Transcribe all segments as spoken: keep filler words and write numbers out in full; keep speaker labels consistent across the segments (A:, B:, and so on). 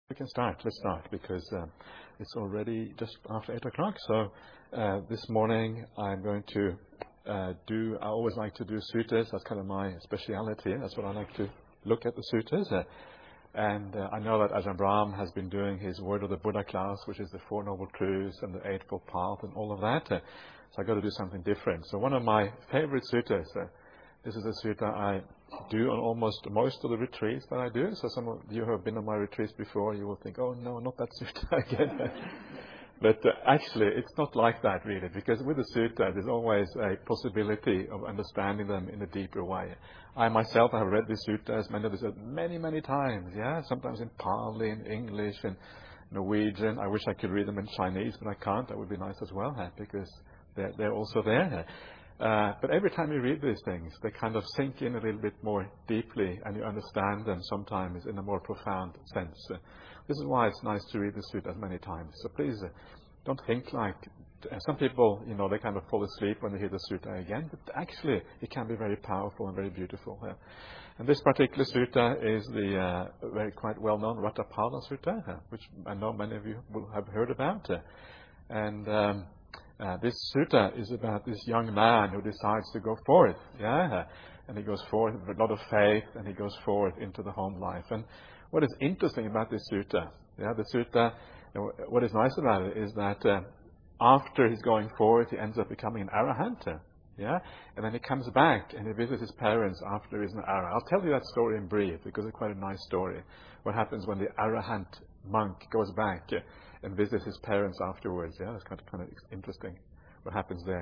A: We can start. Let's start because um, it's already just after eight o'clock. So uh, this morning I'm going to uh, do. I always like to do suttas. That's kind of my speciality. That's what I like to look at the suttas. Uh, and uh, I know that Ajahn Brahm has been doing his Word of the Buddha class, which is the Four Noble Truths and the Eightfold Path and all of that. Uh, so I got to do something different. So one of my favorite suttas. Uh, This is a sutta I do on almost most of the retreats that I do. So some of you who have been on my retreats before, you will think, oh no, not that sutta again. But uh, actually, it's not like that really, because with the sutta, there's always a possibility of understanding them in a deeper way. I myself have read these suttas, many of these, many, many times, yeah, sometimes in Pali, in English, and Norwegian. I wish I could read them in Chinese, but I can't. That would be nice as well, huh? Because they're, they're also there. Uh, but every time you read these things, they kind of sink in a little bit more deeply, and you understand them sometimes in a more profound sense. Uh, this is why it's nice to read the sutta as many times. So please uh, don't think like uh, some people, you know, they kind of fall asleep when they hear the sutta again. But actually, it can be very powerful and very beautiful. Uh, and this particular sutta is the uh, very quite well-known Ratthapala Sutta, uh, which I know many of you will have heard about. Uh, and um, Uh, this sutta is about this young man who decides to go forth, yeah, and he goes forth with a lot of faith, and he goes forth into the home life. And what is interesting about this sutta, yeah, the sutta, what is nice about it is that uh, after he's going forth, he ends up becoming an arahant, yeah, and then he comes back and he visits his parents after he's an arahant. I'll tell you that story in brief because it's quite a nice story. What happens when the arahant monk goes back uh, and visits his parents afterwards. Yeah, that's kind of, kind of interesting what happens there.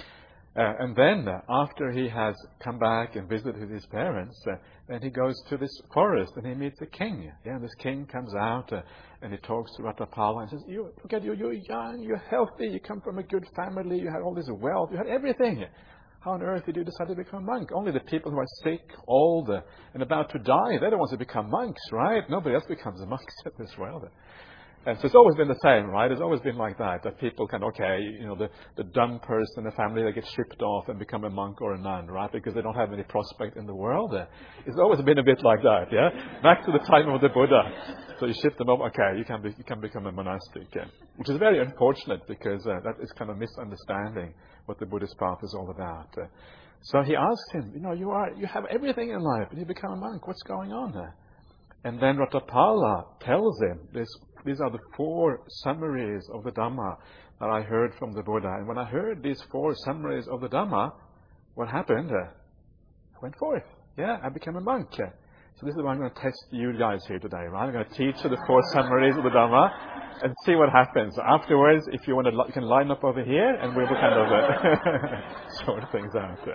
A: Uh, and then, uh, after he has come back and visited his parents, uh, then he goes to this forest and he meets a king. Yeah, and this king comes out uh, and he talks to Ratthapala and says, "You look at you, you're young, you're healthy, you come from a good family, you had all this wealth, you had everything. How on earth did you decide to become a monk? Only the people who are sick, old, uh, and about to die, they don't want to become monks, right? Nobody else becomes a monk in this world." And so it's always been the same, right? It's always been like that, that people can, okay, you know, the, the dumb person in the family, they get shipped off and become a monk or a nun, right? Because they don't have any prospect in the world. It's always been a bit like that, yeah? Back to the time of the Buddha. So you ship them off, okay, you can, be, you can become a monastic, yeah? Which is very unfortunate because uh, that is kind of misunderstanding what the Buddhist path is all about. Uh, so he asked him, you know, you are, you have everything in life, and you become a monk. What's going on there? And then Ratthapala tells him, this, these are the four summaries of the Dhamma that I heard from the Buddha. And when I heard these four summaries of the Dhamma, what happened? Uh, I went forth. Yeah, I became a monk. Uh, so this is why I'm going to test you guys here today, right? I'm going to teach you the four summaries of the Dhamma and see what happens. Afterwards, if you want to, you can line up over here and we will kind of uh, sort things out. Uh.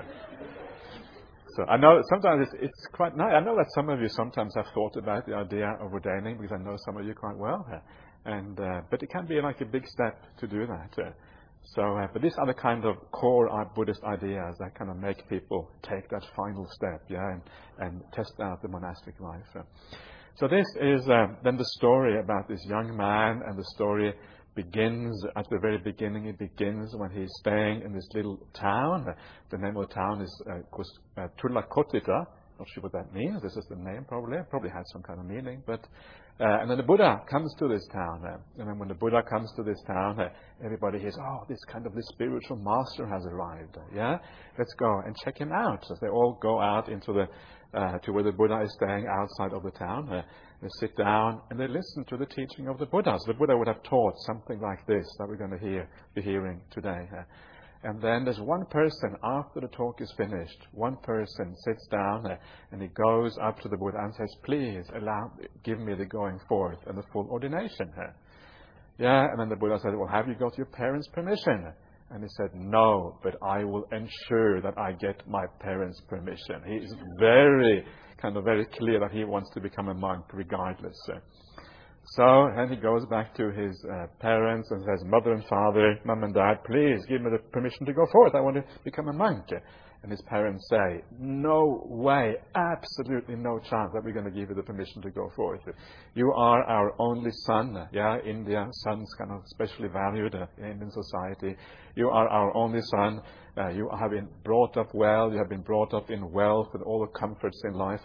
A: So I know sometimes it's, it's quite nice. I know that some of you sometimes have thought about the idea of ordaining, because I know some of you quite well. And uh, but it can be like a big step to do that. Uh, so, uh, but these are the kind of core uh, Buddhist ideas that kind of make people take that final step, yeah, and, and test out the monastic life. Uh. So this is uh, then the story about this young man, and the story begins at the very beginning. It begins when he's staying in this little town. Uh, the name of the town is uh, uh, Tullakotita. Not sure what that means. This is the name probably. Probably has some kind of meaning. But uh, and then the Buddha comes to this town. Uh, and then when the Buddha comes to this town, uh, everybody hears, oh, this kind of this spiritual master has arrived. Uh, yeah, let's go and check him out. So they all go out into the uh, to where the Buddha is staying outside of the town. Uh, They sit down and they listen to the teaching of the Buddha. So the Buddha would have taught something like this that we're going to hear, be hearing today. And then there's one person, after the talk is finished, one person sits down and he goes up to the Buddha and says, please allow, give me the going forth and the full ordination. Yeah, and then the Buddha said, well, have you got your parents' permission? And he said, no, but I will ensure that I get my parents' permission. He is very, kind of very clear that he wants to become a monk regardless. So, and he goes back to his uh, parents and says, mother and father, mum and dad, please give me the permission to go forth. I want to become a monk. And his parents say, no way, absolutely no chance that we're going to give you the permission to go forth. You are our only son. Yeah, India, sons kind of especially valued uh, in Indian society. You are our only son. Uh, you have been brought up well. You have been brought up in wealth with all the comforts in life.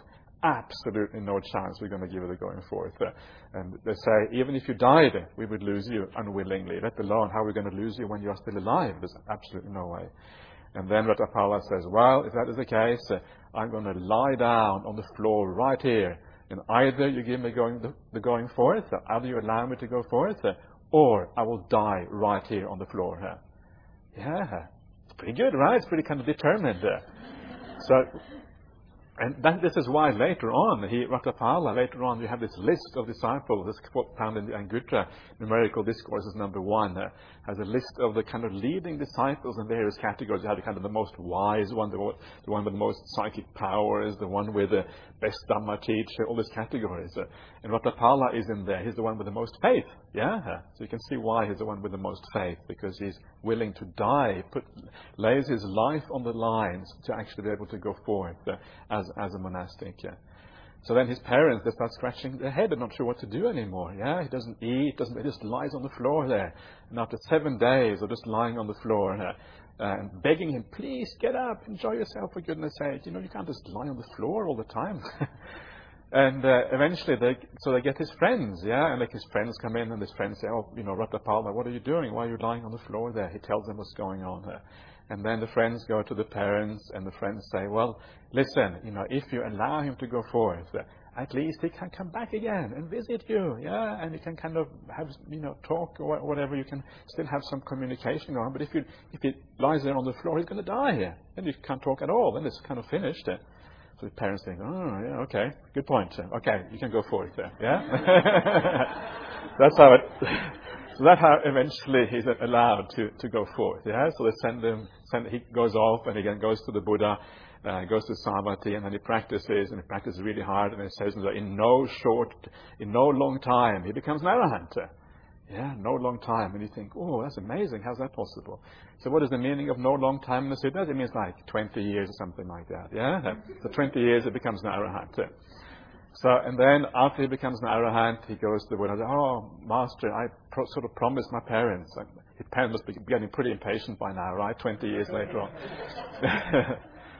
A: absolutely no chance we're going to give it a going forth. Uh, and they say, even if you died, we would lose you unwillingly, let alone how we're going to lose you when you're still alive. There's absolutely no way. And then Ratapala says, well, if that is the case, uh, I'm going to lie down on the floor right here. And either you give me going, the, the going forth, uh, either you allow me to go forth, uh, or I will die right here on the floor. Uh. Yeah, it's pretty good, right? It's pretty kind of determined. Uh. So, and that, this is why later on, he, Ratapala, later on, you have this list of disciples, this quote found in the Anguttara Numerical Discourses number one, uh, has a list of the kind of leading disciples in various categories. You have the kind of the most wise one, the, the one with the most psychic powers, the one with the best Dhamma teacher, all these categories. Uh, and Ratapala is in there. He's the one with the most faith. Yeah, so you can see why he's the one with the most faith, because he's willing to die, put, lays his life on the lines to actually be able to go forth uh, as as a monastic. Yeah. So then his parents, they start scratching their head. They're not sure what to do anymore. Yeah, he doesn't eat, doesn't, he just lies on the floor there. And after seven days of just lying on the floor uh, and begging him, please get up, enjoy yourself for goodness sake. You know, you can't just lie on the floor all the time. And uh, eventually, they, so they get his friends, yeah, and like his friends come in, and his friends say, oh, you know, Ratapala, what are you doing? Why are you lying on the floor there? He tells them what's going on there. And then the friends go to the parents, and the friends say, well, listen, you know, if you allow him to go forth, uh, at least he can come back again and visit you, yeah, and you can kind of have, you know, talk or whatever. You can still have some communication going on. But if you if he lies there on the floor, he's going to die here. Then you can't talk at all. Then it's kind of finished. Uh. So the parents think, oh, yeah, okay, good point. Okay, you can go for it there, yeah? That's how it, so that's how eventually he's allowed to, to go forth, yeah? So they send him, send, he goes off and again goes to the Buddha, uh, goes to Savatthi, and then he practices, and he practices really hard, and he says that in no short, in no long time, he becomes an arahant. Yeah, no long time. And you think, oh, that's amazing. How's that possible? So what is the meaning of no long time in the Sutta? It means like twenty years or something like that. Yeah? So twenty years, it becomes an arahant. So, and then after he becomes an arahant, he goes to the Buddha and says, oh, Master, I pro- sort of promised my parents. And his parents must be getting pretty impatient by now, right? twenty years later on.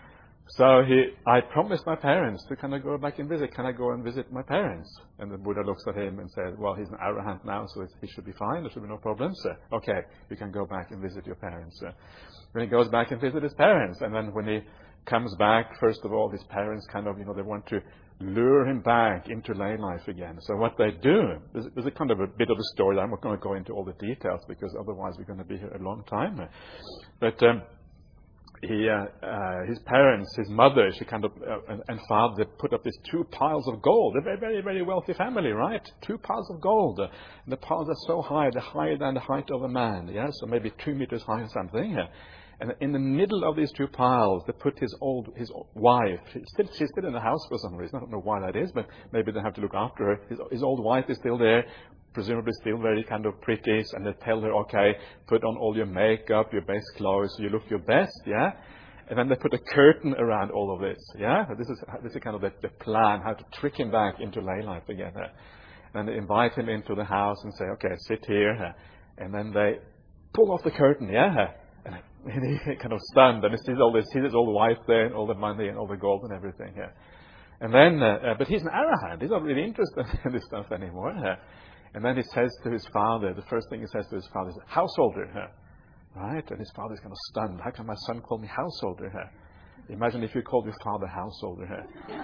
A: So he, I promised my parents to kind of go back and visit. Can I go and visit my parents? And the Buddha looks at him and says, well, he's an arahant now, so he should be fine. There should be no problems. So, okay, you can go back and visit your parents. So, when he goes back and visits his parents, and then when he comes back, first of all, his parents kind of, you know, they want to lure him back into lay life again. So what they do, there's, there's a kind of a bit of a story. I'm not going to go into all the details because otherwise we're going to be here a long time. But um, He, uh, uh, his parents, his mother, she kind of, uh, and, and father, put up these two piles of gold. A very, very, very wealthy family, right? Two piles of gold. Uh, and the piles are so high, they're higher than the height of a man, yeah? So maybe two meters high or something. Uh, and in the middle of these two piles, they put his old, his wife. She's still, she's still in the house for some reason. I don't know why that is, but maybe they have to look after her. His, his old wife is still there, presumably still very kind of pretty, and they tell her, okay, put on all your makeup, your best clothes, so you look your best, yeah? And then they put a curtain around all of this, yeah? This is this is kind of the, the plan, how to trick him back into lay life again. Uh. And they invite him into the house and say, okay, sit here. Uh. And then they pull off the curtain, yeah? And he's kind of stunned, and he sees all this, he sees all the wife there, and all the money, and all the gold and everything, yeah? And then, uh, uh, but he's an arahant, he's not really interested in this stuff anymore. Uh. And then he says to his father, the first thing he says to his father is, householder, huh? Right? And his father's kind of stunned. How can my son call me householder, huh? Imagine if you called your father householder, huh?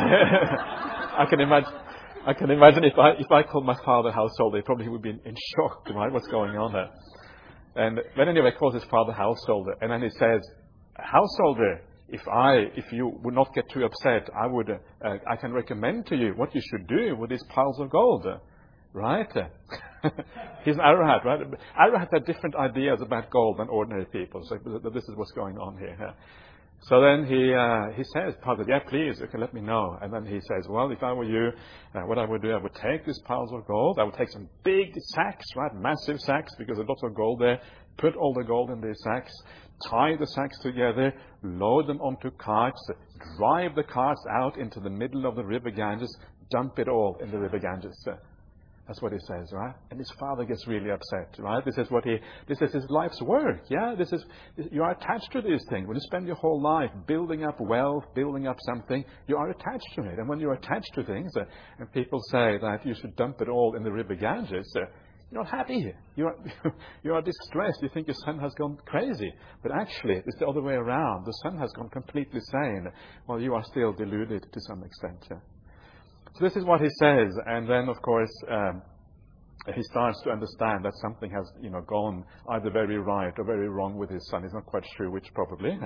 A: Yeah? I can imagine, I can imagine if I, if I called my father householder, he probably would be in, in shock, right? What's going on there? And then anyway, he calls his father householder. And then he says, householder, if I, if you would not get too upset, I would, uh, I can recommend to you what you should do with these piles of gold. Right? He's an arahant, right? Arahants have different ideas about gold than ordinary people. So this is what's going on here. So then he uh, he says, Father, yeah, please, you can let me know. And then he says, well, if I were you, uh, what I would do, I would take these piles of gold. I would take some big sacks, right? Massive sacks, because there's lots of gold there. Put all the gold in these sacks. Tie the sacks together. Load them onto carts. Drive the carts out into the middle of the river Ganges. Dump it all in the river Ganges. That's what he says, right? And his father gets really upset, right? This is what he, this is his life's work, yeah? This is, you are attached to these things. When you spend your whole life building up wealth, building up something, you are attached to it. And when you're attached to things, uh, and people say that you should dump it all in the river Ganges, uh, you're not happy. You are, you are distressed. You think your son has gone crazy. But actually, it's the other way around. The son has gone completely sane, while you are still deluded to some extent, yeah? So this is what he says, and then, of course, um, he starts to understand that something has, you know, gone either very right or very wrong with his son. He's not quite sure which, probably.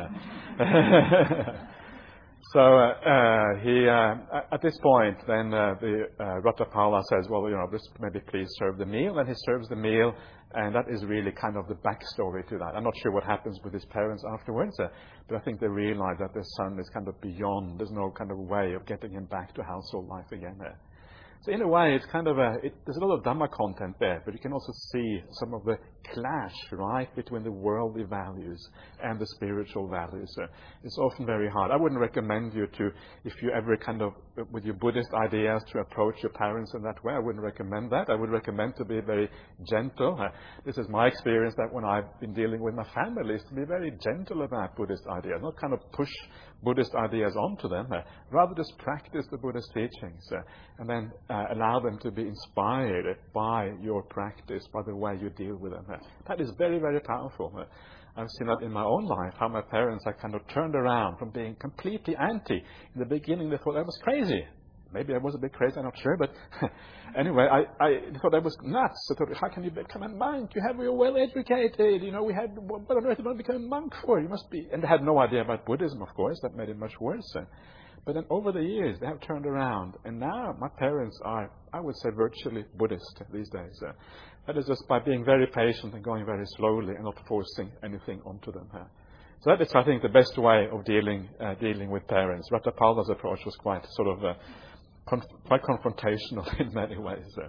A: So uh, uh, he, uh, at this point, then uh, the uh, Ratapala says, well, you know, just maybe please serve the meal. And he serves the meal, and that is really kind of the backstory to that. I'm not sure what happens with his parents afterwards, uh, but I think they realize that their son is kind of beyond. There's no kind of way of getting him back to household life again there. So in a way, it's kind of a, it, there's a lot of Dhamma content there, but you can also see some of the clash, right, between the worldly values and the spiritual values. Uh, it's often very hard. I wouldn't recommend you to, if you ever kind of, with your Buddhist ideas, to approach your parents in that way. I wouldn't recommend that. I would recommend to be very gentle. Uh, this is my experience, that when I've been dealing with my family, is to be very gentle about Buddhist ideas, not kind of push Buddhist ideas onto them, uh, rather just practice the Buddhist teachings, uh, and then uh, allow them to be inspired by your practice, by the way you deal with them. Uh, that is very, very powerful. Uh, I've seen that in my own life, how my parents are kind of turned around from being completely anti. In the beginning, they thought I was crazy. Maybe I was a bit crazy, I'm not sure, but anyway, I, I thought I was nuts. I thought, how can you become a monk? You have, you're well educated. You know, we had, what on earth do you become a monk for? You must be. And they had no idea about Buddhism, of course. That made it much worse. But then over the years, they have turned around. And now my parents are, I would say, virtually Buddhist these days. That is just by being very patient and going very slowly and not forcing anything onto them. So that is, I think, the best way of dealing uh, dealing with parents. Ratapala's approach was quite sort of uh, conf- quite confrontational in many ways. Uh.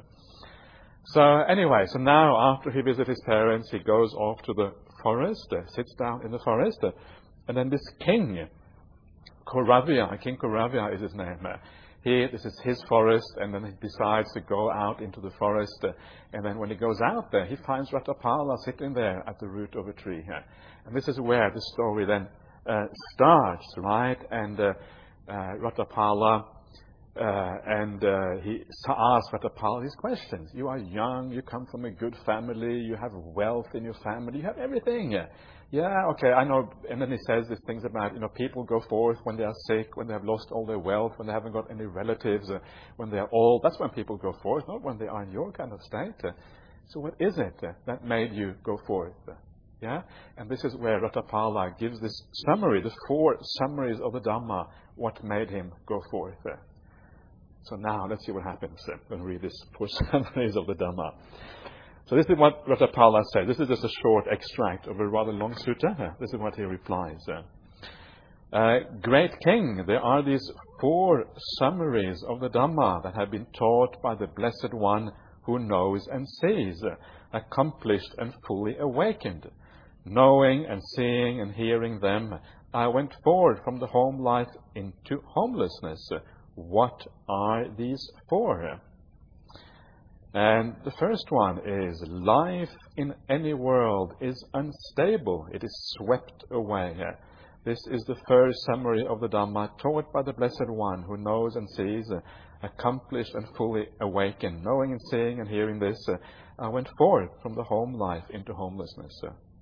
A: So anyway, so now after he visits his parents, he goes off to the forest, uh, sits down in the forest, uh, and then this king, Kauravya, King Kauravya is his name. Uh, he, this is his forest, and then he decides to go out into the forest. Uh, and then when he goes out there, he finds Ratapala sitting there at the root of a tree. Uh, and this is where the story then uh, starts, right? And uh, uh, Ratapala, uh, and uh, he asks Ratapala these questions. You are young, you come from a good family, you have wealth in your family, you have everything. Uh, Yeah, okay, I know. And then he says these things about, you know, people go forth when they are sick, when they have lost all their wealth, when they haven't got any relatives, uh, when they are old. That's when people go forth, not when they are in your kind of state. Uh, so what is it uh, that made you go forth? Uh, yeah? And this is where Ratapala gives this summary, the four summaries of the Dhamma, what made him go forth. Uh. So now, let's see what happens uh, when we read these four summaries of the Dhamma. So this is what Ratapala said. This is just a short extract of a rather long sutta. This is what he replies. Uh, Great King, there are these four summaries of the Dhamma that have been taught by the Blessed One who knows and sees, accomplished and fully awakened. Knowing and seeing and hearing them, I went forward from the home life into homelessness. What are these four? And the first one is, life in any world is unstable. It is swept away. This is the first summary of the Dhamma taught by the Blessed One who knows and sees, accomplished and fully awakened. Knowing and seeing and hearing this, I went forth from the home life into homelessness.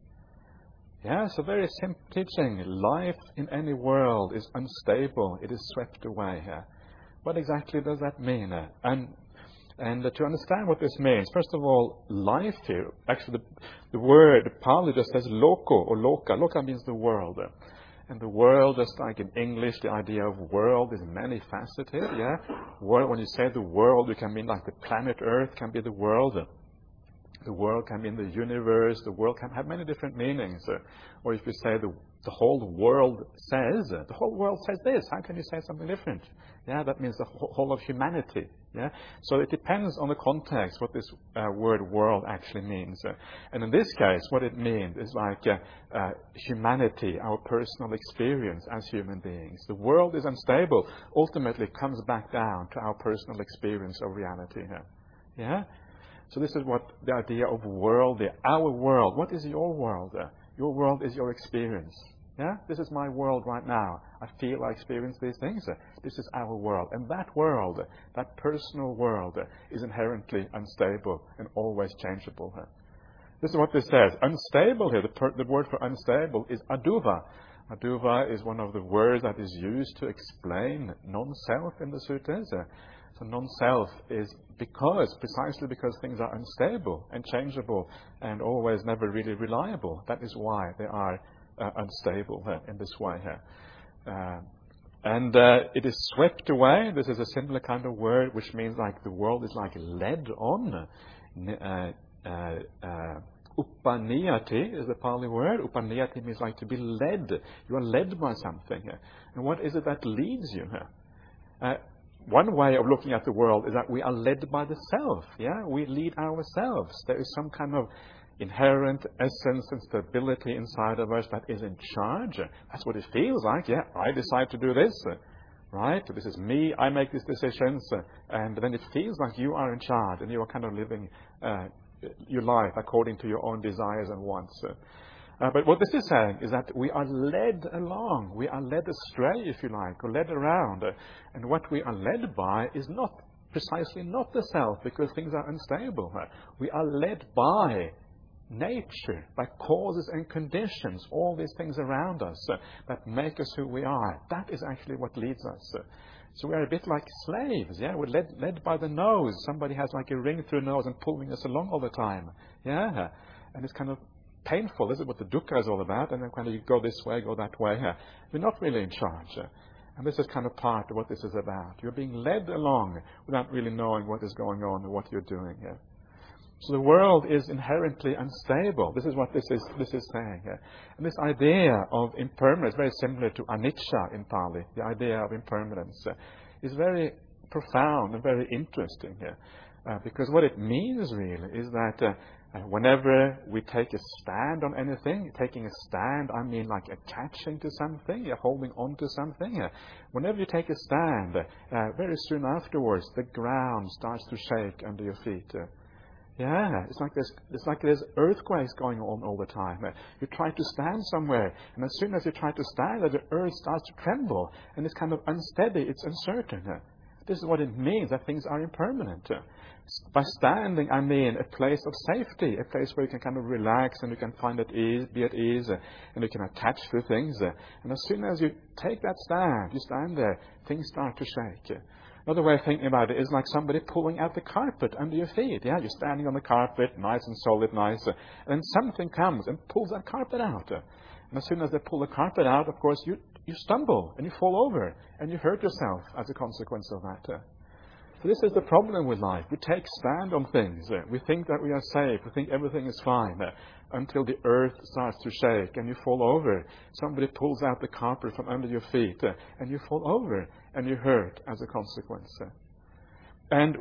A: Yeah, so very simple teaching. Life in any world is unstable. It is swept away. What exactly does that mean? And And uh, to understand what this means, first of all, life here, actually the, the word Pali just says loko or loka. Loka means the world. And the world, just like in English, the idea of world is many-faceted, yeah? World, when you say the world, you can mean like the planet Earth can be the world. The world can mean the universe. The world can have many different meanings. Uh, or if you say the, the whole world says, uh, the whole world says this, how can you say something different? Yeah, that means the whole of humanity. Yeah, so it depends on the context what this uh, word world actually means. Uh, and in this case, what it means is like uh, uh, humanity, our personal experience as human beings. The world is unstable. Ultimately, it comes back down to our personal experience of reality. Yeah, yeah? So this is what the idea of world, our world. What is your world? Your world is your experience. Yeah, this is my world right now. I feel, I experience these things. This is our world. And that world, that personal world, is inherently unstable and always changeable. This is what this says. Unstable here, the, per, the word for unstable is aduva. Aduva is one of the words that is used to explain non-self in the sutras. So non-self is because, precisely because things are unstable and changeable and always never really reliable. That is why they are uh, unstable uh, in this way here. Uh, and uh, it is swept away. This is a similar kind of word, which means like the world is like led on. Uh, uh, uh, Upaniyati is the Pali word. Upaniyati means like to be led. You are led by something. Uh, and what is it that leads you? Uh, One way of looking at the world is that we are led by the self. Yeah, we lead ourselves. There is some kind of inherent essence and stability inside of us that is in charge. That's what it feels like. Yeah, I decide to do this. Right? This is me. I make these decisions. And then it feels like you are in charge and you are kind of living uh, your life according to your own desires and wants. Uh, but what this is saying is that we are led along, we are led astray, if you like, or led around. Uh, and what we are led by is not precisely not the self, because things are unstable. Uh, we are led by nature, by causes and conditions, all these things around us uh, that make us who we are. That is actually what leads us. Uh, so we are a bit like slaves, yeah? We're led, led by the nose. Somebody has like a ring through the nose and pulling us along all the time. Yeah? And it's kind of painful. This is what the dukkha is all about. And then kind of you go this way, go that way. Yeah. We're not really in charge. Uh, and this is kind of part of what this is about. You're being led along without really knowing what is going on and what you're doing. Yeah. So the world is inherently unstable. This is what this is this is saying. Yeah. And this idea of impermanence, very similar to anicca in Pali, the idea of impermanence, uh, is very profound and very interesting here. Uh, because what it means really is that uh, Uh, whenever we take a stand on anything, taking a stand, I mean like attaching to something, you're holding on to something. Uh, whenever you take a stand, uh, very soon afterwards, the ground starts to shake under your feet. Uh, yeah, it's like there's, it's like there's earthquakes going on all the time. Uh, you try to stand somewhere, and as soon as you try to stand, the earth starts to tremble, and it's kind of unsteady, it's uncertain. Uh, this is what it means, that things are impermanent. Uh, By standing, I mean a place of safety, a place where you can kind of relax and you can find at ease, be at ease, uh, and you can attach to things. Uh, and as soon as you take that stand, you stand there, things start to shake. Uh, another way of thinking about it is like somebody pulling out the carpet under your feet. Yeah, you're standing on the carpet, nice and solid, nice, uh, and then something comes and pulls that carpet out. Uh, and as soon as they pull the carpet out, of course, you you stumble and you fall over and you hurt yourself as a consequence of that. Uh, So this is the problem with life. We take stand on things. We think that we are safe. We think everything is fine uh, until the earth starts to shake and you fall over. Somebody pulls out the carpet from under your feet uh, and you fall over and you hurt as a consequence. Uh. And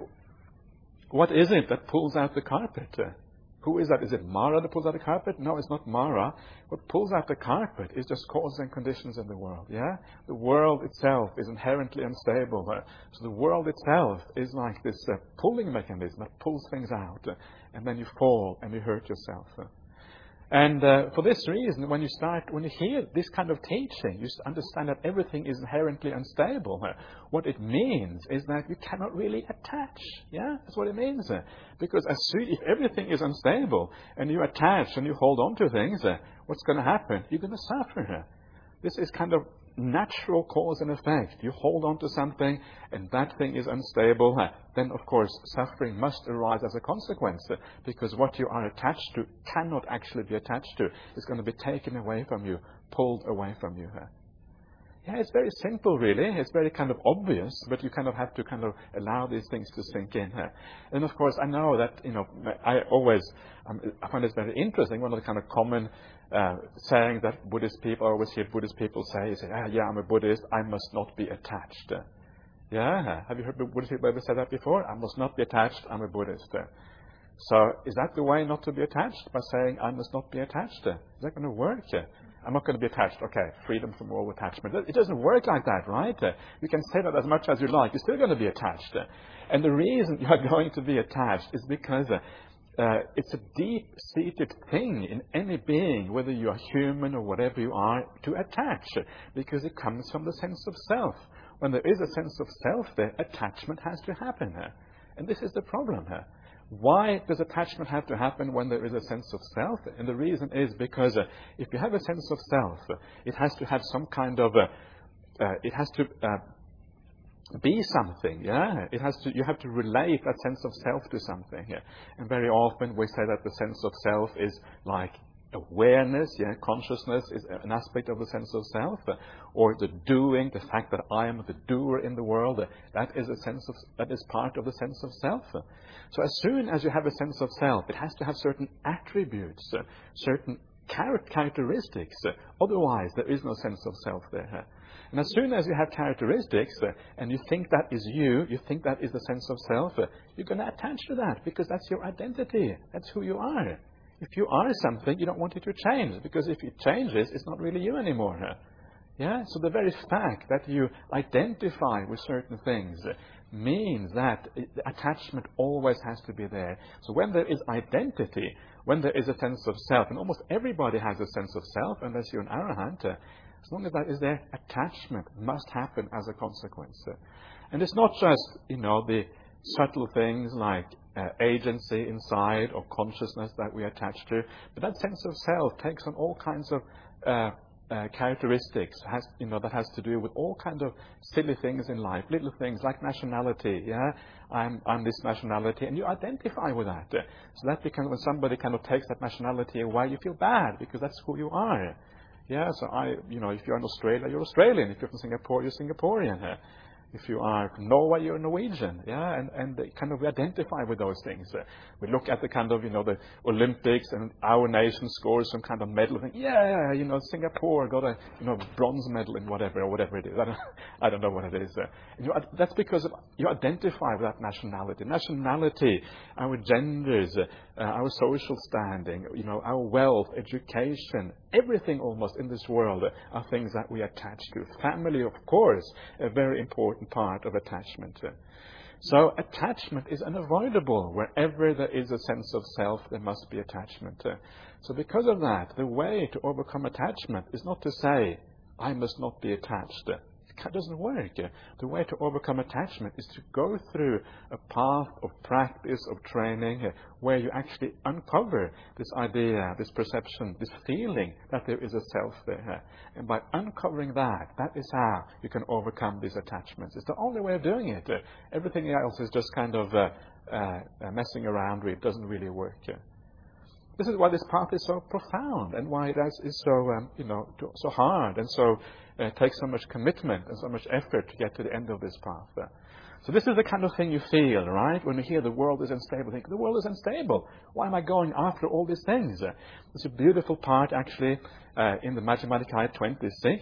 A: what is it that pulls out the carpet? Uh, who is that? Is it Mara that pulls out the carpet? No, it's not Mara. What pulls out the carpet is just causes and conditions in the world. Yeah, the world itself is inherently unstable. Uh, so the world itself is like this uh, pulling mechanism that pulls things out, uh, and then you fall and you hurt yourself. Uh. And uh, for this reason, when you start, when you hear this kind of teaching, you understand that everything is inherently unstable. Uh, what it means is that you cannot really attach. Yeah, that's what it means. Uh, because as soon if everything is unstable and you attach and you hold on to things, uh, what's going to happen? You're going to suffer. Uh. This is kind of natural cause and effect. You hold on to something and that thing is unstable, uh, then of course suffering must arise as a consequence, uh, because what you are attached to cannot actually be attached to. It's going to be taken away from you, pulled away from you. Uh. Yeah, it's very simple really. It's very kind of obvious, but you kind of have to kind of allow these things to sink in. Uh. And of course I know that, you know, I always, um, I find this very interesting. One of the kind of common uh, sayings that Buddhist people, I always hear Buddhist people say is, ah, yeah, I'm a Buddhist, I must not be attached. Uh. Yeah, have you heard Buddhist people ever say that before? I must not be attached, I'm a Buddhist. Uh. So is that the way not to be attached? By saying I must not be attached? Uh. Is that going to work? Uh. I'm not going to be attached. Okay, freedom from all attachment. It doesn't work like that, right? Uh, you can say that as much as you like. You're still going to be attached. Uh, and the reason you are going to be attached is because uh, uh, it's a deep-seated thing in any being, whether you are human or whatever you are, to attach, uh, because it comes from the sense of self. When there is a sense of self there, attachment has to happen. Uh, and this is the problem here. Uh, Why does attachment have to happen when there is a sense of self? And the reason is because uh, if you have a sense of self, uh, it has to have some kind of, uh, uh, it has to uh, be something, yeah? It has to, you have to relate that sense of self to something, yeah? And very often we say that the sense of self is like awareness, yeah, consciousness is an aspect of the sense of self, uh, or the doing, the fact that I am the doer in the world, uh, that is a sense of, that is part of the sense of self. Uh. So as soon as you have a sense of self, it has to have certain attributes, uh, certain char- characteristics, uh, otherwise there is no sense of self there. Uh. And as soon as you have characteristics, uh, and you think that is you, you think that is the sense of self, uh, you're going to attach to that, because that's your identity, that's who you are. If you are something, you don't want it to change, because if it changes, it's not really you anymore. Huh? Yeah? So the very fact that you identify with certain things means that attachment always has to be there. So when there is identity, when there is a sense of self, and almost everybody has a sense of self, unless you're an arahant, as long as that is there, attachment must happen as a consequence. And it's not just, you know, the subtle things like uh, agency inside or consciousness that we attach to, but that sense of self takes on all kinds of uh, uh, characteristics, has, you know, that has to do with all kinds of silly things in life, little things like nationality. Yeah, I'm I'm this nationality, and you identify with that. So that becomes, when somebody kind of takes that nationality away, you feel bad because that's who you are. Yeah, so I, you know, if you're in Australia, you're Australian. If you're from Singapore, you're Singaporean. If you are from Norway, you're Norwegian, yeah, and, and they kind of identify with those things. Uh, we look at the kind of, you know, the Olympics, and our nation scores some kind of medal, and think, yeah, you know, Singapore got a, you know, bronze medal in whatever, or whatever it is. I don't, I don't know what it is. Uh, and you, that's because of, you identify with that nationality. Nationality, our genders, uh, our social standing, you know, our wealth, education, everything almost in this world uh, are things that we attach to. Family, of course, a very important part of attachment. So attachment is unavoidable. Wherever there is a sense of self, there must be attachment. So because of that, the way to overcome attachment is not to say, I must not be attached. It doesn't work. The way to overcome attachment is to go through a path of practice, of training, where you actually uncover this idea, this perception, this feeling that there is a self there. And by uncovering that, that is how you can overcome these attachments. It's the only way of doing it. Everything else is just kind of uh, uh, messing around with. It doesn't really work. This is why this path is so profound, and why it is so, um, you know, so hard, and so uh, takes so much commitment and so much effort to get to the end of this path. Uh, so this is the kind of thing you feel, right? When you hear the world is unstable, you think, the world is unstable. Why am I going after all these things? Uh, there's a beautiful part, actually, uh, in the Majjhima Nikaya twenty-six.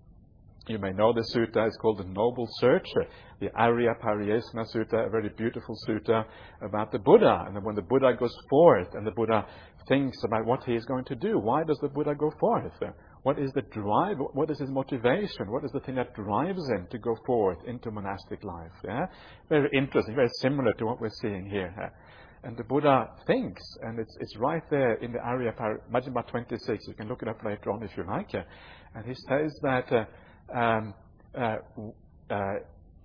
A: You may know the sutta is called the Noble Search, the Arya Pariyesana Sutta, a very beautiful sutta about the Buddha. And then when the Buddha goes forth and the Buddha thinks about what he is going to do, why does the Buddha go forth? What is the drive? What is his motivation? What is the thing that drives him to go forth into monastic life? Yeah? Very interesting, very similar to what we're seeing here. And the Buddha thinks, and it's it's right there in the Arya Majjhima twenty-six. You can look it up later on if you like. And he says that uh, Um, uh, uh,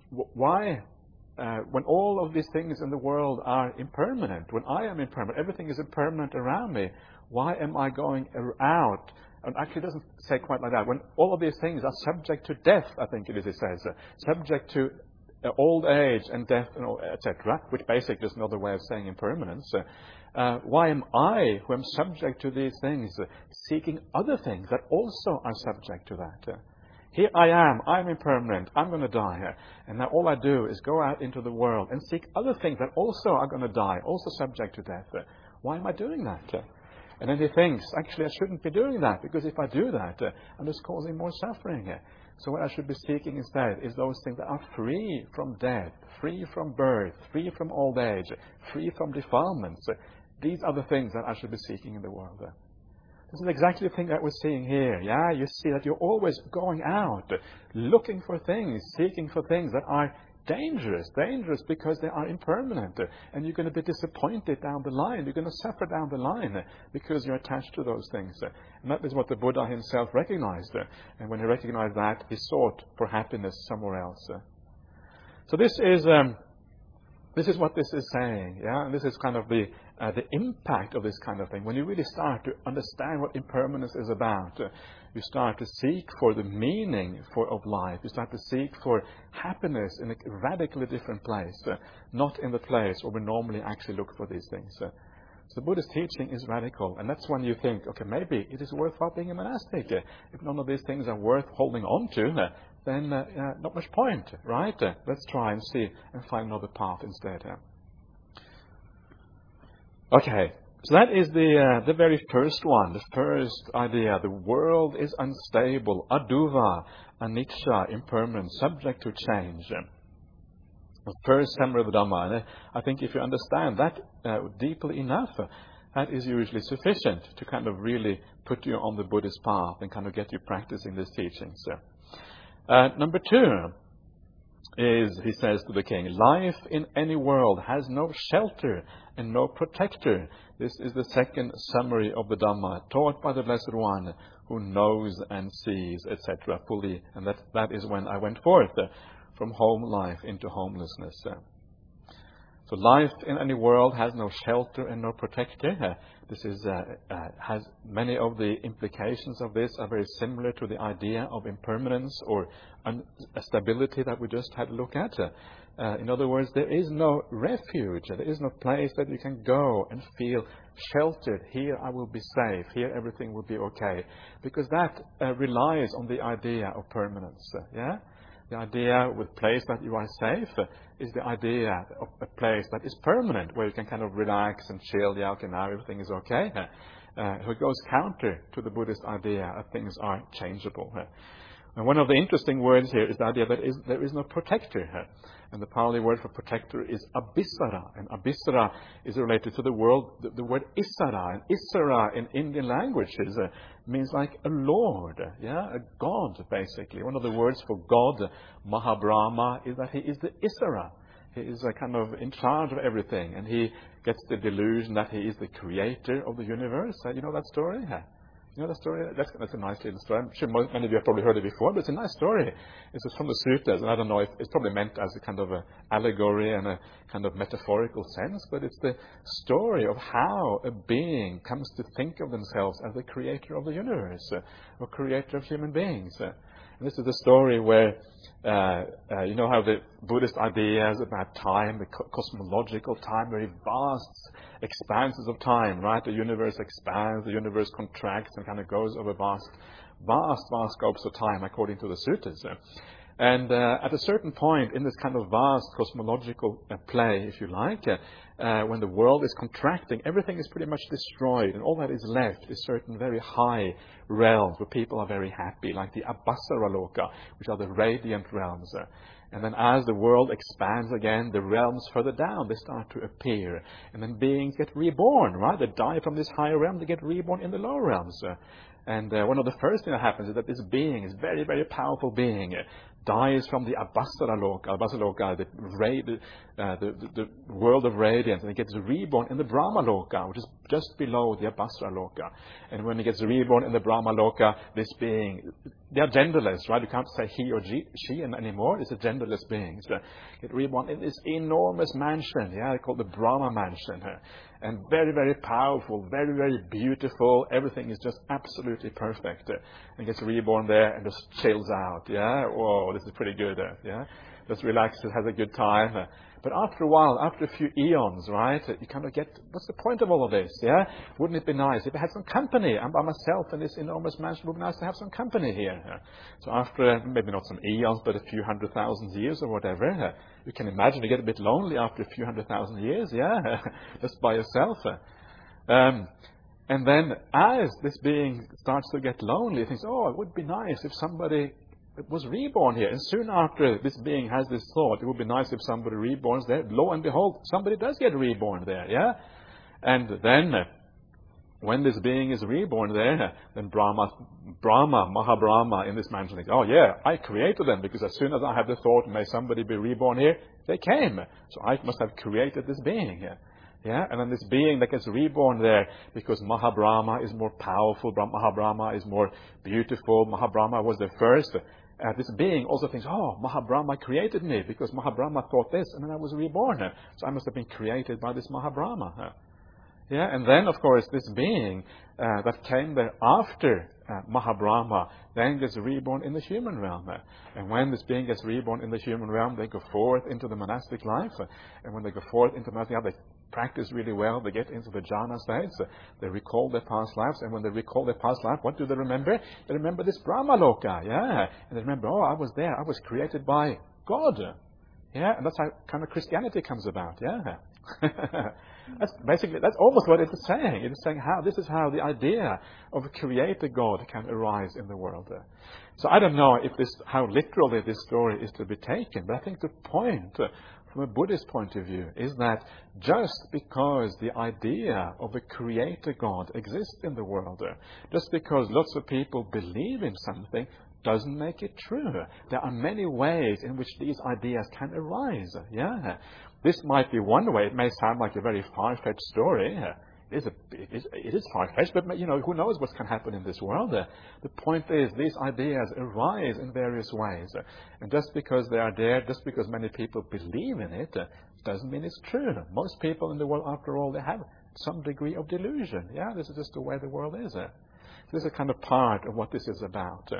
A: why, uh, when all of these things in the world are impermanent, when I am impermanent, everything is impermanent around me, why am I going out? And actually it doesn't say quite like that. When all of these things are subject to death, I think it is, it says, uh, subject to uh, old age and death, and et cetera, which basically is another way of saying impermanence. Uh, uh, why am I, who am subject to these things, uh, seeking other things that also are subject to that? Uh, Here I am, I'm impermanent, I'm going to die here. And now all I do is go out into the world and seek other things that also are going to die, also subject to death. Why am I doing that? And then he thinks, actually I shouldn't be doing that, because if I do that, I'm just causing more suffering. So what I should be seeking instead is those things that are free from death, free from birth, free from old age, free from defilements. These are the things that I should be seeking in the world. This is exactly the thing that we're seeing here. Yeah, you see that you're always going out, looking for things, seeking for things that are dangerous, dangerous because they are impermanent. And you're going to be disappointed down the line. You're going to suffer down the line because you're attached to those things. And that is what the Buddha himself recognized. And when he recognized that, he sought for happiness somewhere else. So this is um, this is what this is saying. Yeah, and this is kind of the uh, the impact of this kind of thing. When you really start to understand what impermanence is about, uh, you start to seek for the meaning for of life. You start to seek for happiness in a radically different place, uh, not in the place where we normally actually look for these things. Uh, so the Buddha's teaching is radical, and that's when you think, okay, maybe it is worthwhile being a monastic. Uh, if none of these things are worth holding on to, uh, then uh, uh, not much point, right? Uh, let's try and see and find another path instead. Uh. Okay. So that is the uh, the very first one, the first idea. The world is unstable, aduva, anicca, impermanent, subject to change. The first summary of the Dhamma. And I think if you understand that uh, deeply enough, uh, that is usually sufficient to kind of really put you on the Buddhist path and kind of get you practicing these teachings. Uh, number two is, he says to the king, life in any world has no shelter and no protector. This is the second summary of the Dhamma, taught by the Blessed One, who knows and sees, et cetera, fully. And that, that is when I went forth uh, from home life into homelessness. Uh. So life in any world has no shelter and no protector. Uh, this is uh, uh, has many of the implications of this are very similar to the idea of impermanence or instability that we just had a look at. Uh, uh, in other words, there is no refuge. There is no place that you can go and feel sheltered. Here I will be safe. Here everything will be okay. Because that uh, relies on the idea of permanence. Uh, yeah. The idea with place that you are safe uh, is the idea of a place that is permanent, where you can kind of relax and chill. Yeah, okay, now everything is okay. Uh, uh, it goes counter to the Buddhist idea that things are changeable. Uh, and one of the interesting words here is the idea that is, there is no protector. Uh, and the Pali word for protector is abhisara. And abhisara is related to the word, the, the word isara. And isara in Indian languages uh, means like a lord, yeah, a god, basically. One of the words for God, Mahabrahma, is that he is the isara. He is a kind of in charge of everything. And he gets the delusion that he is the creator of the universe. Uh, you know that story? Yeah. You know the story? That's, that's a nice little story. I'm sure most, many of you have probably heard it before, but it's a nice story. It's from the suttas, and I don't know if it's probably meant as a kind of a allegory and a kind of metaphorical sense, but it's the story of how a being comes to think of themselves as the creator of the universe, uh, or creator of human beings. Uh, and this is the story where, uh, uh, you know how the Buddhist ideas about time, the co- cosmological time, very vast expanses of time, right? The universe expands, the universe contracts and kind of goes over vast, vast, vast scopes of time according to the suttas. And uh, at a certain point in this kind of vast cosmological uh, play, if you like, uh, uh, when the world is contracting, everything is pretty much destroyed, and all that is left is certain very high realms where people are very happy, like the Abhasara Loka, which are the radiant realms. Uh, And then as the world expands again, the realms further down, they start to appear. And then beings get reborn, right? They die from this higher realm, they get reborn in the lower realms. Uh, and uh, one of the first things that happens is that this being, this very, very powerful being, uh, dies from the Abhasara Loka, Abhasara Loka, the, uh, the, the, the world of radiance, and he gets reborn in the Brahma Loka, which is just below the Abhasara Loka. And when he gets reborn in the Brahma Loka, this being, they are genderless, right? You can't say he or she anymore. It's a genderless being. So get reborn in this enormous mansion, yeah, called the Brahma Mansion. And very, very powerful, very, very beautiful. Everything is just absolutely perfect. And gets reborn there and just chills out, yeah? Whoa, this is pretty good, yeah? Just relaxes, has a good time. But after a while, after a few eons, right, you kind of get, what's the point of all of this, yeah? Wouldn't it be nice if I had some company? I'm by myself in this enormous mansion. It would be nice to have some company here. So after, maybe not some eons, but a few hundred thousand years or whatever, you can imagine you get a bit lonely after a few hundred thousand years, yeah? Just by yourself. Um, and then as this being starts to get lonely, it thinks, oh, it would be nice if somebody was reborn here. And soon after this being has this thought, it would be nice if somebody reborns there. Lo and behold, somebody does get reborn there, yeah? And then when this being is reborn there, then Brahma, Brahma, Mahabrahma in this mansion thinks, oh yeah, I created them because as soon as I had the thought, may somebody be reborn here, they came. So I must have created this being here. Yeah, and then this being that gets reborn there because Mahabrahma is more powerful, Mahabrahma is more beautiful, Mahabrahma was the first. Uh, this being also thinks, oh, Mahabrahma created me because Mahabrahma thought this and then I was reborn. So I must have been created by this Mahabrahma. Yeah, and then, of course, this being uh, that came there after uh, Mahabrahma then gets reborn in the human realm. And when this being gets reborn in the human realm, they go forth into the monastic life. And when they go forth into the monastic life, they practice really well. They get into the jhana states. They recall their past lives. And when they recall their past life, what do they remember? They remember this Brahmaloka. Yeah. And they remember, oh, I was there. I was created by God. Yeah. And that's how kind of Christianity comes about. Yeah. That's basically, that's almost what it is saying. It is saying how this is how the idea of a creator God can arise in the world. So I don't know if this, how literally this story is to be taken, but I think the point from a Buddhist point of view is that just because the idea of a creator God exists in the world, just because lots of people believe in something, doesn't make it true. There are many ways in which these ideas can arise. Yeah. This might be one way. It may sound like a very far-fetched story. It is, a, it is, it is far-fetched, but you know, who knows what can happen in this world. The point is, these ideas arise in various ways. And just because they are there, just because many people believe in it, doesn't mean it's true. Most people in the world, after all, they have some degree of delusion. Yeah, this is just the way the world is. This is a kind of part of what this is about.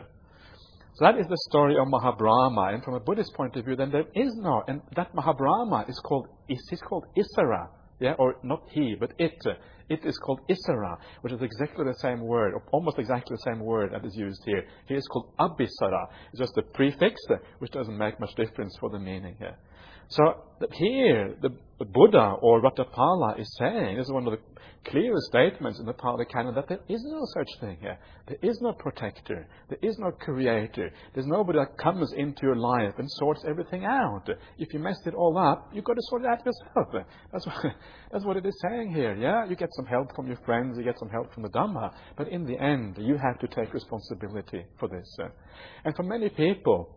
A: So that is the story of Mahabrahma, and from a Buddhist point of view, then there is no, and that Mahabrahma is called, is called Isara, yeah, or not he, but it. It is called Isara, which is exactly the same word, or almost exactly the same word that is used here. Here it's called Abhisara. It's just a prefix, which doesn't make much difference for the meaning here. So here, the, the Buddha or Ratapala is saying, this is one of the clearest statements in the Pali Canon, that there is no such thing here. There is no protector. There is no creator. There's nobody that comes into your life and sorts everything out. If you messed it all up, you've got to sort it out yourself. That's what, that's what it is saying here. Yeah, you get some help from your friends, you get some help from the Dhamma, but in the end, you have to take responsibility for this. And for many people,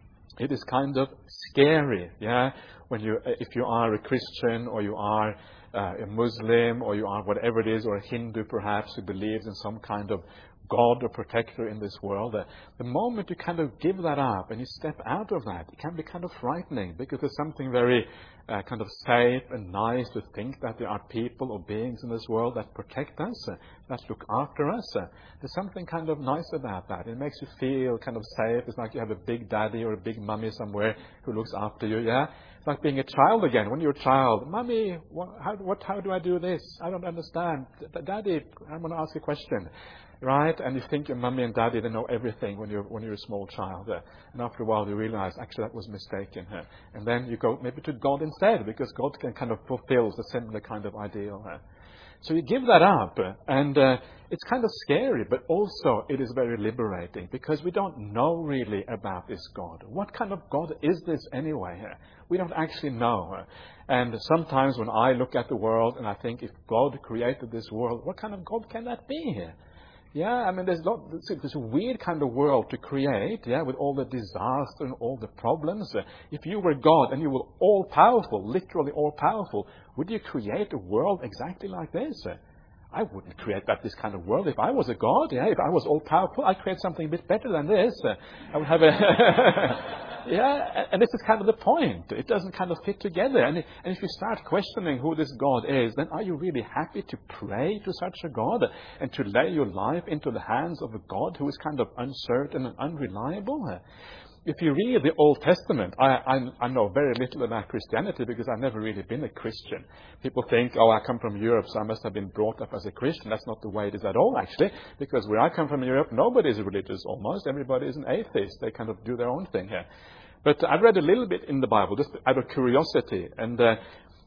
A: it is kind of scary, yeah, when you, if you are a Christian or you are uh, a Muslim or you are whatever it is, or a Hindu perhaps who believes in some kind of God or protector in this world. Uh, the moment you kind of give that up and you step out of that, it can be kind of frightening, because there's something very uh, kind of safe and nice to think that there are people or beings in this world that protect us, uh, that look after us. Uh, there's something kind of nice about that. It makes you feel kind of safe. It's like you have a big daddy or a big mummy somewhere who looks after you. Yeah, it's like being a child again. When you're a child, Mummy, what, how, what, how do I do this? I don't understand. Daddy, I'm going to ask a question. Right? And you think your mummy and daddy, they know everything when you're, when you're a small child. Uh, and after a while you realize, actually, that was mistaken. Uh, and then you go maybe to God instead, because God can kind of fulfill the similar kind of ideal. Uh. So you give that up, uh, and uh, it's kind of scary, but also it is very liberating, because we don't know really about this God. What kind of God is this anyway? Uh, we don't actually know. Uh, and sometimes when I look at the world and I think, if God created this world, what kind of God can that be? Yeah, I mean, there's, lot, there's a weird kind of world to create, yeah, with all the disaster and all the problems. Uh, if you were God and you were all-powerful, literally all-powerful, would you create a world exactly like this? Uh, I wouldn't create that this kind of world if I was a God. Yeah, if I was all-powerful, I'd create something a bit better than this. Uh, I would have a... Yeah, and this is kind of the point. It doesn't kind of fit together. And, and if you start questioning who this God is, then are you really happy to pray to such a God and to lay your life into the hands of a God who is kind of uncertain and unreliable? If you read the Old Testament, I, I, I know very little about Christianity, because I've never really been a Christian. People think, oh, I come from Europe, so I must have been brought up as a Christian. That's not the way it is at all, actually, because where I come from in Europe, nobody is religious almost. Everybody is an atheist. They kind of do their own thing here. But I've read a little bit in the Bible, just out of curiosity, and uh,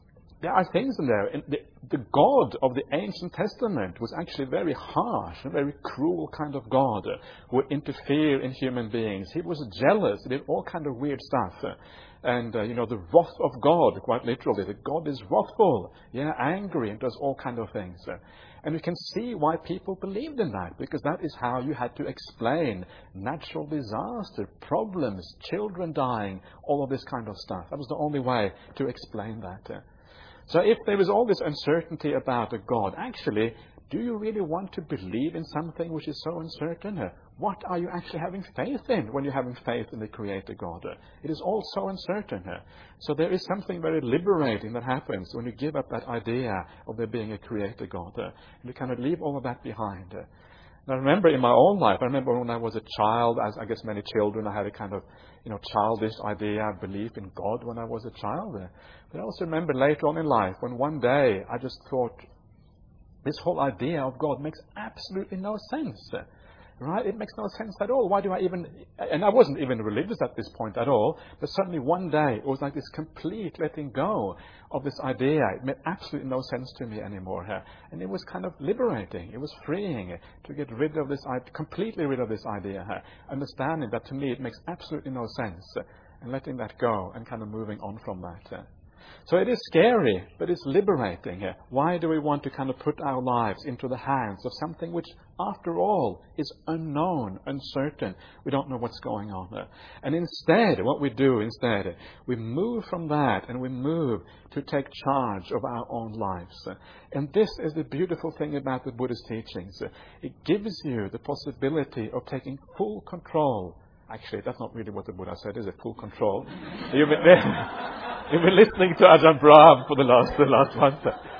A: there are things in there. And the, the God of the Ancient Testament was actually very harsh, a very cruel kind of God uh, who would interfere in human beings. He was jealous. He did all kind of weird stuff. Uh, and, uh, you know, the wrath of God, quite literally. That God is wrathful, yeah, angry, and does all kind of things. Uh, and you can see why people believed in that, because that is how you had to explain natural disaster, problems, children dying, all of this kind of stuff. That was the only way to explain that. Uh, So if there is all this uncertainty about a God, actually, do you really want to believe in something which is so uncertain? What are you actually having faith in when you're having faith in the Creator God? It is all so uncertain. So there is something very liberating that happens when you give up that idea of there being a Creator God. And you kind of leave all of that behind. And I remember in my own life, I remember when I was a child, as I guess many children, I had a kind of, you know, childish idea, belief in God when I was a child. But I also remember later on in life when one day I just thought, this whole idea of God makes absolutely no sense. Right? It makes no sense at all. Why do I even... And I wasn't even religious at this point at all. But suddenly one day, it was like this complete letting go of this idea. It made absolutely no sense to me anymore. And it was kind of liberating. It was freeing to get rid of this, completely rid of this idea. Understanding that to me it makes absolutely no sense. And letting that go and kind of moving on from that. So it is scary, but it's liberating. Why do we want to kind of put our lives into the hands of something which, after all, is unknown, uncertain? We don't know what's going on there. And instead, what we do instead, we move from that and we move to take charge of our own lives. And this is the beautiful thing about the Buddhist teachings. It gives you the possibility of taking full control. Actually, that's not really what the Buddha said, is it? Full control. You've been, you've been listening to Ajahn Brahm for the last, the last month.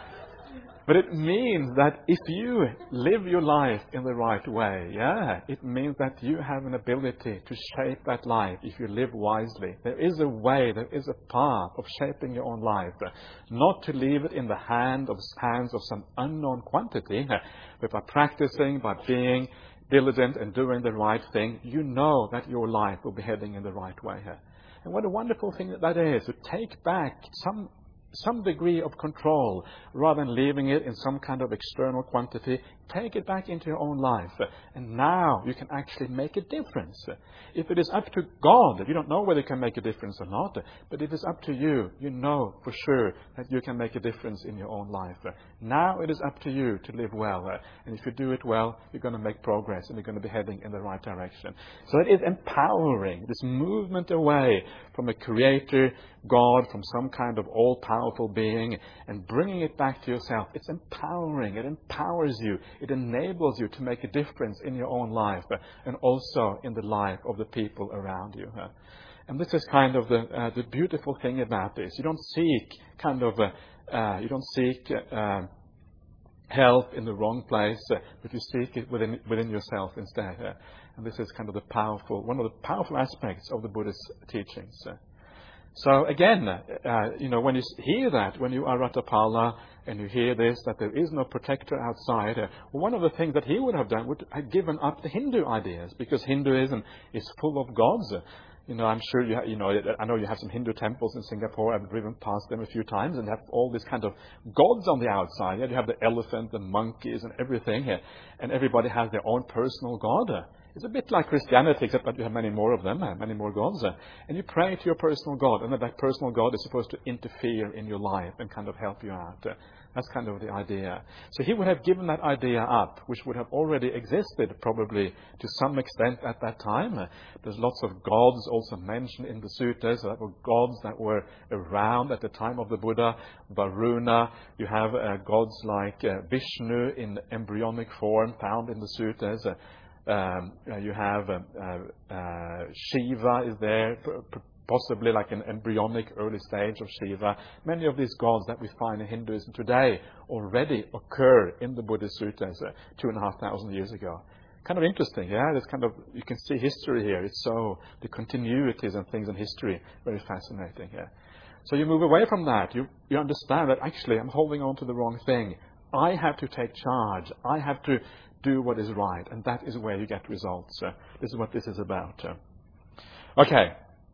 A: But it means that if you live your life in the right way, yeah, it means that you have an ability to shape that life if you live wisely. There is a way, there is a path of shaping your own life. Not to leave it in the hand of, hands of some unknown quantity, but by practicing, by being diligent and doing the right thing, you know that your life will be heading in the right way here. And what a wonderful thing that, that is, to take back some some degree of control rather than leaving it in some kind of external quantity. Take it back into your own life. And now you can actually make a difference. If it is up to God, you don't know whether you can make a difference or not. But if it's up to you, you know for sure that you can make a difference in your own life. Now it is up to you to live well. And if you do it well, you're going to make progress and you're going to be heading in the right direction. So it is empowering, this movement away from a creator, God, from some kind of all-powerful being, and bringing it back to yourself. It's empowering. It empowers you. It enables you to make a difference in your own life and also in the life of the people around you. And this is kind of the uh, the beautiful thing about this. You don't seek kind of uh, uh, you don't seek uh, help in the wrong place, uh, but you seek it within within yourself instead. Uh, and this is kind of the powerful one of the powerful aspects of the Buddhist teachings. Uh, So again, uh, you know, when you hear that, when you are Ratapala and you hear this, that there is no protector outside, uh, well, one of the things that he would have done would have given up the Hindu ideas, because Hinduism is full of gods. Uh, you know, I'm sure you, ha- you know, I know you have some Hindu temples in Singapore. I've driven past them a few times, and have all these kind of gods on the outside. Yeah, you have the elephant, the monkeys, and everything, uh, and everybody has their own personal god. Uh, It's a bit like Christianity, except that you have many more of them, many more gods. And you pray to your personal God, and that personal God is supposed to interfere in your life and kind of help you out. That's kind of the idea. So he would have given that idea up, which would have already existed probably to some extent at that time. There's lots of gods also mentioned in the suttas. That were gods that were around at the time of the Buddha. Varuna, you have uh, gods like uh, Vishnu in embryonic form found in the suttas. Uh, Um, uh, you have uh, uh, uh, Shiva is there, p- p- possibly like an embryonic early stage of Shiva. Many of these gods that we find in Hinduism today already occur in the Buddhist suttas uh, two and a half thousand years ago. Kind of interesting, yeah? There's kind of, you can see history here. It's so, the continuities and things in history, very fascinating here. So you move away from that. You, you understand that actually I'm holding on to the wrong thing. I have to take charge. I have to do what is right, and that is where you get results. Uh, this is what this is about. Uh. Okay,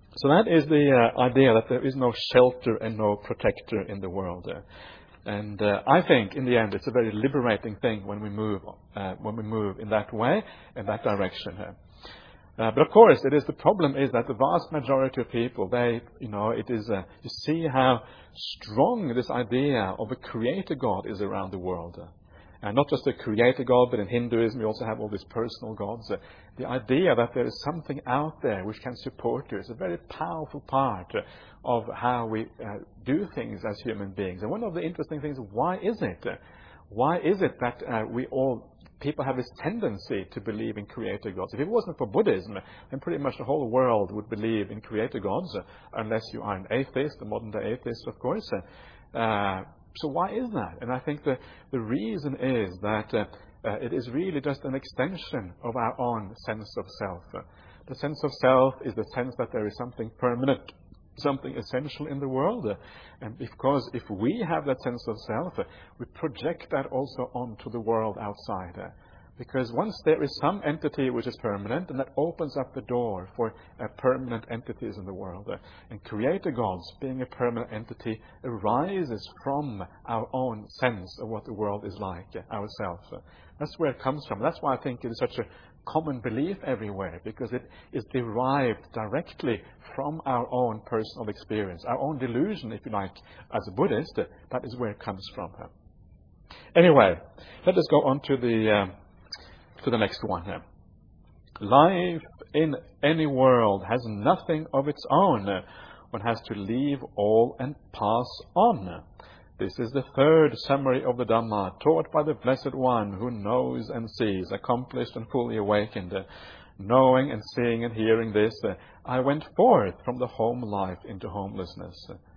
A: So that is the uh, idea that there is no shelter and no protector in the world. Uh, and uh, I think, in the end, it's a very liberating thing when we move uh, when we move in that way, in that direction. Uh, Uh, but of course, it is the problem is that the vast majority of people, they, you know, it is, uh, you see how strong this idea of a creator God is around the world. Uh, and not just a creator God, but in Hinduism, we also have all these personal gods. Uh, the idea that there is something out there which can support you is a very powerful part uh, of how we uh, do things as human beings. And one of the interesting things, why is it? Uh, why is it that uh, we all people have this tendency to believe in creator gods? If it wasn't for Buddhism, then pretty much the whole world would believe in creator gods, uh, unless you are an atheist, a modern-day atheist, of course. Uh, so why is that? And I think the, the reason is that uh, uh, it is really just an extension of our own sense of self. Uh, the sense of self is the sense that there is something permanent, something essential in the world. Uh, and because if we have that sense of self, uh, we project that also onto the world outside. Uh, because once there is some entity which is permanent, and that opens up the door for uh, permanent entities in the world. Uh, and creator gods, being a permanent entity, arises from our own sense of what the world is like, uh, ourselves. Uh, that's where it comes from. That's why I think it is such a common belief everywhere, because it is derived directly from our own personal experience, our own delusion, if you like, as a Buddhist. That is where it comes from. Anyway, let us go on to the um, to the next one here. Life in any world has nothing of its own. One has to leave all and pass on. This is the third summary of the Dhamma, taught by the Blessed One who knows and sees, accomplished and fully awakened. Knowing and seeing and hearing this, I went forth from the home life into homelessness.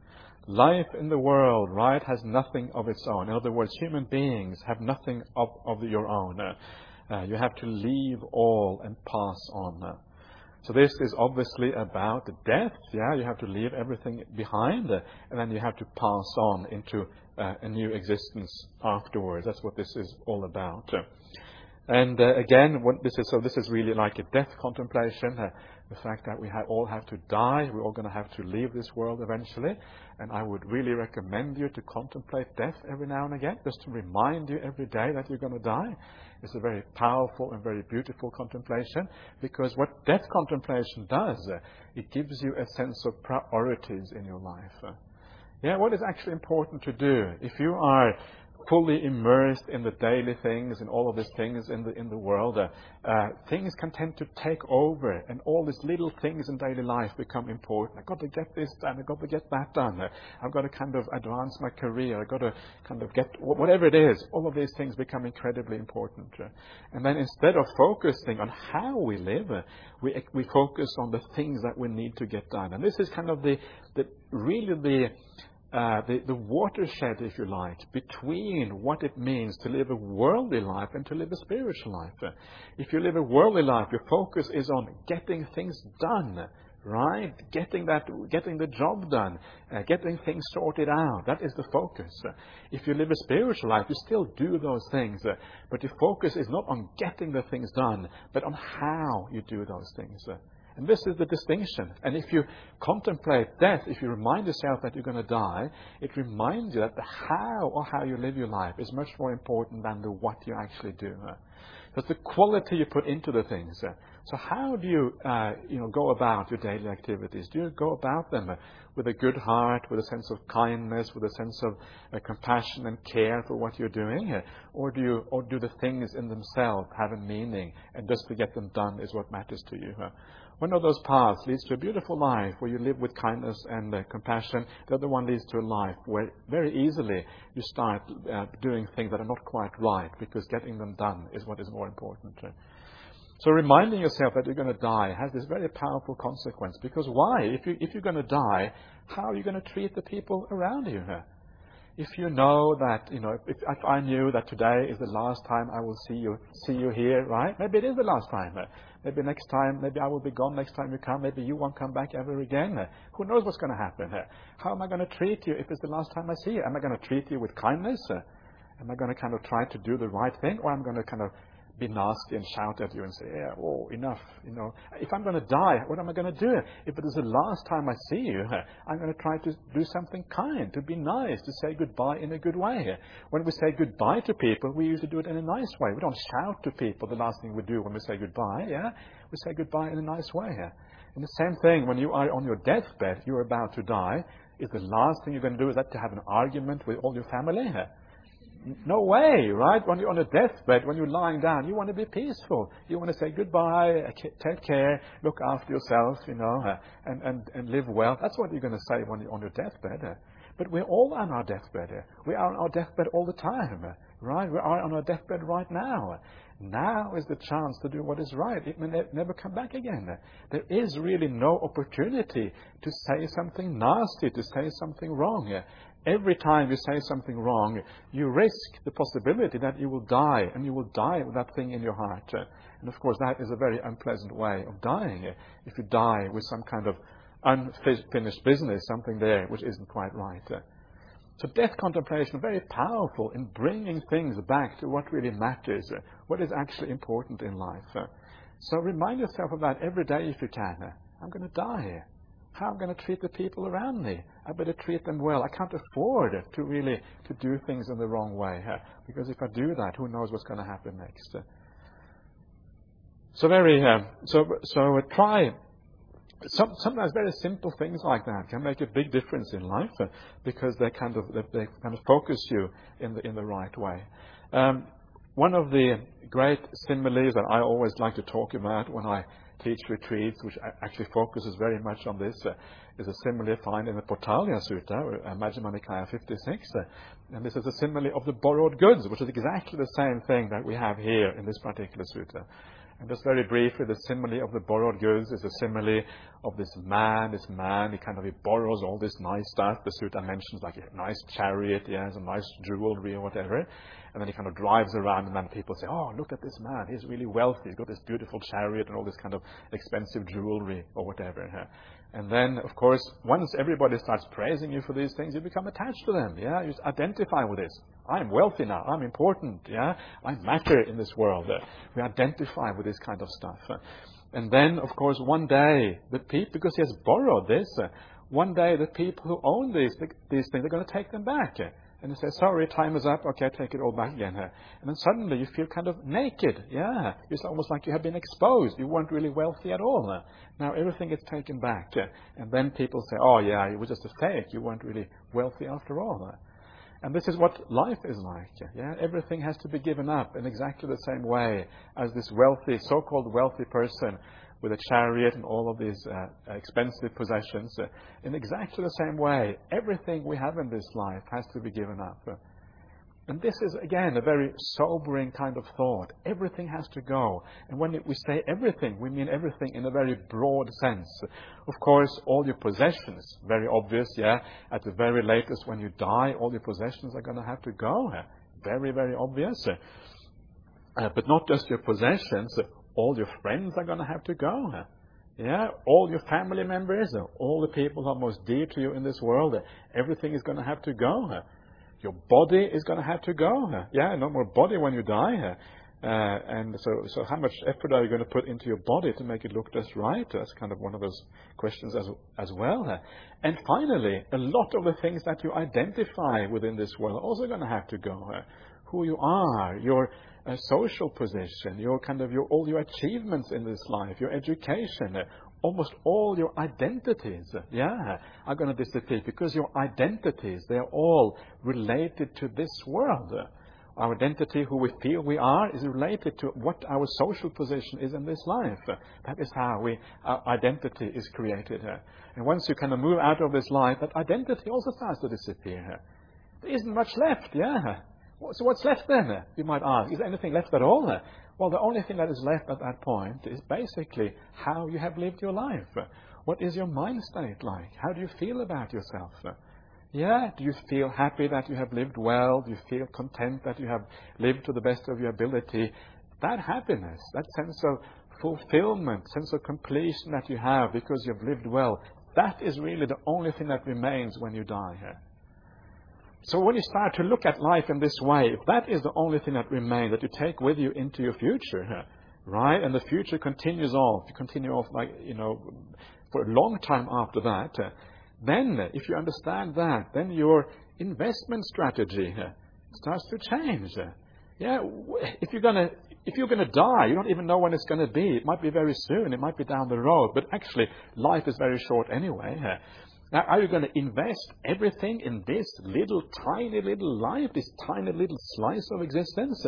A: Life in the world, right, has nothing of its own. In other words, human beings have nothing of, of your own. Uh, you have to leave all and pass on. So this is obviously about death. Yeah, you have to leave everything behind, uh, and then you have to pass on into uh, a new existence afterwards. That's what this is all about. Uh, and uh, again, what this is so this is really like a death contemplation. Uh, the fact that we ha- all have to die, we're all going to have to leave this world eventually. And I would really recommend you to contemplate death every now and again, just to remind you every day that you're going to die. It's a very powerful and very beautiful contemplation, because what death contemplation does, uh, it gives you a sense of priorities in your life. Uh, yeah, what is actually important to do? If you are fully immersed in the daily things and all of these things in the in the world, uh, uh, things can tend to take over, and all these little things in daily life become important. I've got to get this done. I've got to get that done. Uh, I've got to kind of advance my career. I've got to kind of get whatever it is. All of these things become incredibly important. Uh, and then instead of focusing on how we live, uh, we we focus on the things that we need to get done. And this is kind of the the really the Uh, the, the watershed, if you like, between what it means to live a worldly life and to live a spiritual life. Uh, if you live a worldly life, your focus is on getting things done, right? Getting that, getting the job done, uh, getting things sorted out. That is the focus. Uh, if you live a spiritual life, you still do those things, uh, but your focus is not on getting the things done, but on how you do those things. Uh, And this is the distinction. And if you contemplate death, if you remind yourself that you're going to die, it reminds you that the how or how you live your life is much more important than the what you actually do. That's the quality you put into the things. So how do you, uh, you know, go about your daily activities? Do you go about them with a good heart, with a sense of kindness, with a sense of uh, compassion and care for what you're doing? Or do you, or do the things in themselves have a meaning, and just to get them done is what matters to you? One of those paths leads to a beautiful life where you live with kindness and uh, compassion. The other one leads to a life where very easily you start uh, doing things that are not quite right, because getting them done is what is more important. So reminding yourself that you're going to die has this very powerful consequence. Because why? If, you, if you're going to die, how are you going to treat the people around you? If you know that, you know, if, if I knew that today is the last time I will see you, see you here, right? Maybe it is the last time. Maybe next time, maybe I will be gone next time you come. Maybe you won't come back ever again. Who knows what's going to happen? How am I going to treat you if it's the last time I see you? Am I going to treat you with kindness? Am I going to kind of try to do the right thing? Or am I going to kind of be nasty and shout at you and say, yeah, oh, enough, you know. If I'm going to die, what am I going to do? If it is the last time I see you, I'm going to try to do something kind, to be nice, to say goodbye in a good way. When we say goodbye to people, we usually do it in a nice way. We don't shout to people the last thing we do when we say goodbye, yeah? We say goodbye in a nice way. And the same thing, when you are on your deathbed, you're about to die, is the last thing you're going to do is that to have an argument with all your family? No way, right? When you're on a deathbed, when you're lying down, you want to be peaceful. You want to say goodbye, take care, look after yourself, you know, and, and, and live well. That's what you're going to say when you're on your deathbed. But we're all on our deathbed. We are on our deathbed all the time, right? We are on our deathbed right now. Now is the chance to do what is right. It may ne- never come back again. There is really no opportunity to say something nasty, to say something wrong. Every time you say something wrong, you risk the possibility that you will die, and you will die with that thing in your heart. And of course, that is a very unpleasant way of dying. If you die with some kind of unfinished business, something there which isn't quite right. So death contemplation is very powerful in bringing things back to what really matters, what is actually important in life. So remind yourself of that every day if you can. I'm going to die. How am I going to treat the people around me? I better treat them well. I can't afford to really to do things in the wrong way, because if I do that, who knows what's going to happen next? So very, uh, so so uh, try. Some, sometimes very simple things like that can make a big difference in life, uh, because they kind of they, they kind of focus you in the in the right way. Um, one of the great similes that I always like to talk about when I teach retreats, which actually focuses very much on this, uh, is a simile found in the Pauthalya Sutta, uh, Majjhima Nikaya fifty-six. Uh, and this is a simile of the borrowed goods, which is exactly the same thing that we have here in this particular sutta. And just very briefly, the simile of the borrowed goods is a simile of this man. This man, he kind of he borrows all this nice stuff. The sutta mentions like a nice chariot, yeah, some nice jewelry or whatever. And then he kind of drives around, and then people say, oh, look at this man. He's really wealthy. He's got this beautiful chariot and all this kind of expensive jewelry or whatever. Yeah. And then, of course, once everybody starts praising you for these things, you become attached to them. Yeah, you identify with this. I'm wealthy now. I'm important. Yeah, I matter in this world. Uh, we identify with this kind of stuff. Uh, and then, of course, one day, the people, because he has borrowed this, uh, one day the people who own these these things are going to take them back. Uh, And you say, sorry, time is up. Okay, take it all back again. And then suddenly you feel kind of naked. Yeah, it's almost like you have been exposed. You weren't really wealthy at all. Now everything gets taken back. And then people say, oh yeah, it was just a fake. You weren't really wealthy after all. And this is what life is like. Yeah, everything has to be given up in exactly the same way as this wealthy, so-called wealthy person with a chariot and all of these uh, expensive possessions. Uh, in exactly the same way, everything we have in this life has to be given up. Uh, and this is, again, a very sobering kind of thought. Everything has to go. And when it, we say everything, we mean everything in a very broad sense. Of course, all your possessions, very obvious, yeah. At the very latest, when you die, all your possessions are going to have to go. Uh, very, very obvious. Uh, but not just your possessions. Uh, All your friends are going to have to go. Yeah, all your family members, all the people who are most dear to you in this world, everything is going to have to go. Your body is going to have to go. Yeah, no more body when you die. Uh, and so, so how much effort are you going to put into your body to make it look just right? That's kind of one of those questions as as well. And finally, a lot of the things that you identify within this world are also going to have to go. Who you are, your uh, social position, your kind of your all your achievements in this life, your education, uh, almost all your identities, uh, yeah, are going to disappear, because your identities, they are all related to this world. Uh, our identity, who we feel we are, is related to what our social position is in this life. Uh, that is how we our identity is created. Uh, and once you kind of move out of this life, that identity also starts to disappear. Uh, there isn't much left, yeah. So what's left then, you might ask? Is there anything left at all? Well, the only thing that is left at that point is basically how you have lived your life. What is your mind state like? How do you feel about yourself? Yeah, do you feel happy that you have lived well? Do you feel content that you have lived to the best of your ability? That happiness, that sense of fulfillment, sense of completion that you have because you've lived well, that is really the only thing that remains when you die here. So when you start to look at life in this way, if that is the only thing that remains, that you take with you into your future, right, and the future continues on, you continue off like, you know, for a long time after that, then if you understand that, then your investment strategy starts to change. Yeah, if you're gonna if you're gonna die, you don't even know when it's gonna be. It might be very soon, it might be down the road, but actually life is very short anyway. Now, are you going to invest everything in this little, tiny little life, this tiny little slice of existence?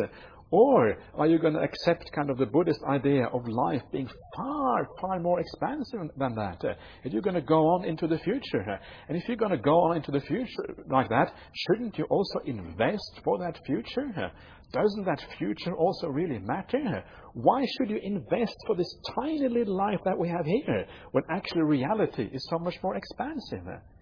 A: Or are you going to accept kind of the Buddhist idea of life being far, far more expansive than that? And you're going to go on into the future. And if you're going to go on into the future like that, shouldn't you also invest for that future? Doesn't that future also really matter? Why should you invest for this tiny little life that we have here when actually reality is so much more expansive?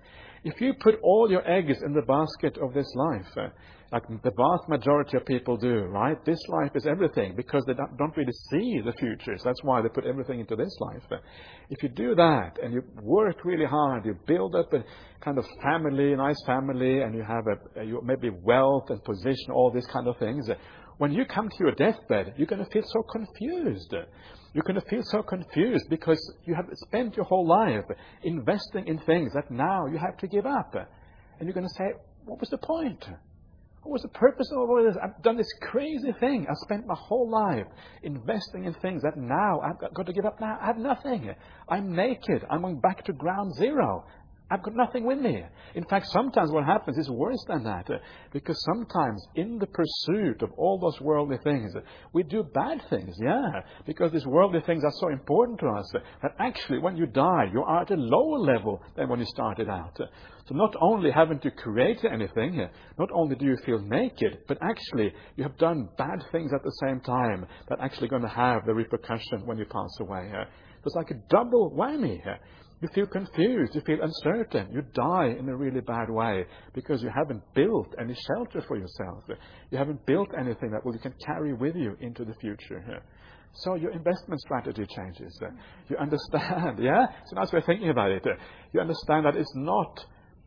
A: If you put all your eggs in the basket of this life, like the vast majority of people do, right? This life is everything because they don't really see the futures. That's why they put everything into this life. If you do that and you work really hard, you build up a kind of family, a nice family, and you have a, you maybe wealth and position, all these kind of things. When you come to your deathbed, you're going to feel so confused. You're going to feel so confused because you have spent your whole life investing in things that now you have to give up. And you're going to say, what was the point? What was the purpose of all this? I've done this crazy thing. I spent my whole life investing in things that now I've got to give up now. I have nothing. I'm naked. I'm going back to ground zero. I've got nothing with me. In fact, sometimes what happens is worse than that. Because sometimes in the pursuit of all those worldly things, we do bad things, yeah. Because these worldly things are so important to us that actually when you die, you are at a lower level than when you started out. So not only haven't you created anything, not only do you feel naked, but actually you have done bad things at the same time that are actually going to have the repercussion when you pass away. It's like a double whammy. You feel confused, you feel uncertain, you die in a really bad way because you haven't built any shelter for yourself. You haven't built anything that well, you can carry with you into the future. So your investment strategy changes. You understand, yeah? It's a nice way of thinking about it. You understand that it's not,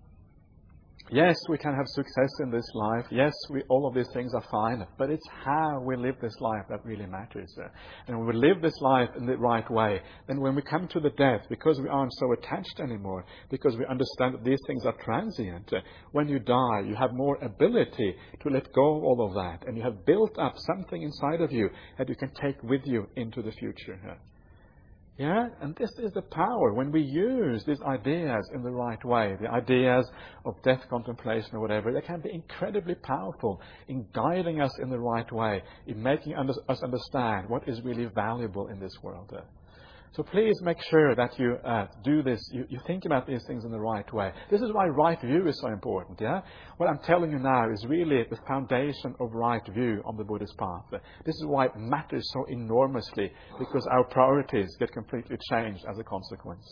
A: yes, we can have success in this life. Yes, we, all of these things are fine. But it's how we live this life that really matters. And when we live this life in the right way, then when we come to the death, because we aren't so attached anymore, because we understand that these things are transient, when you die, you have more ability to let go of all of that. And you have built up something inside of you that you can take with you into the future. Yeah, and this is the power when we use these ideas in the right way, the ideas of death contemplation or whatever, they can be incredibly powerful in guiding us in the right way, in making us understand what is really valuable in this world. So please make sure that you uh, do this, you, you think about these things in the right way. This is why right view is so important, yeah? What I'm telling you now is really the foundation of right view on the Buddhist path. This is why it matters so enormously, because our priorities get completely changed as a consequence.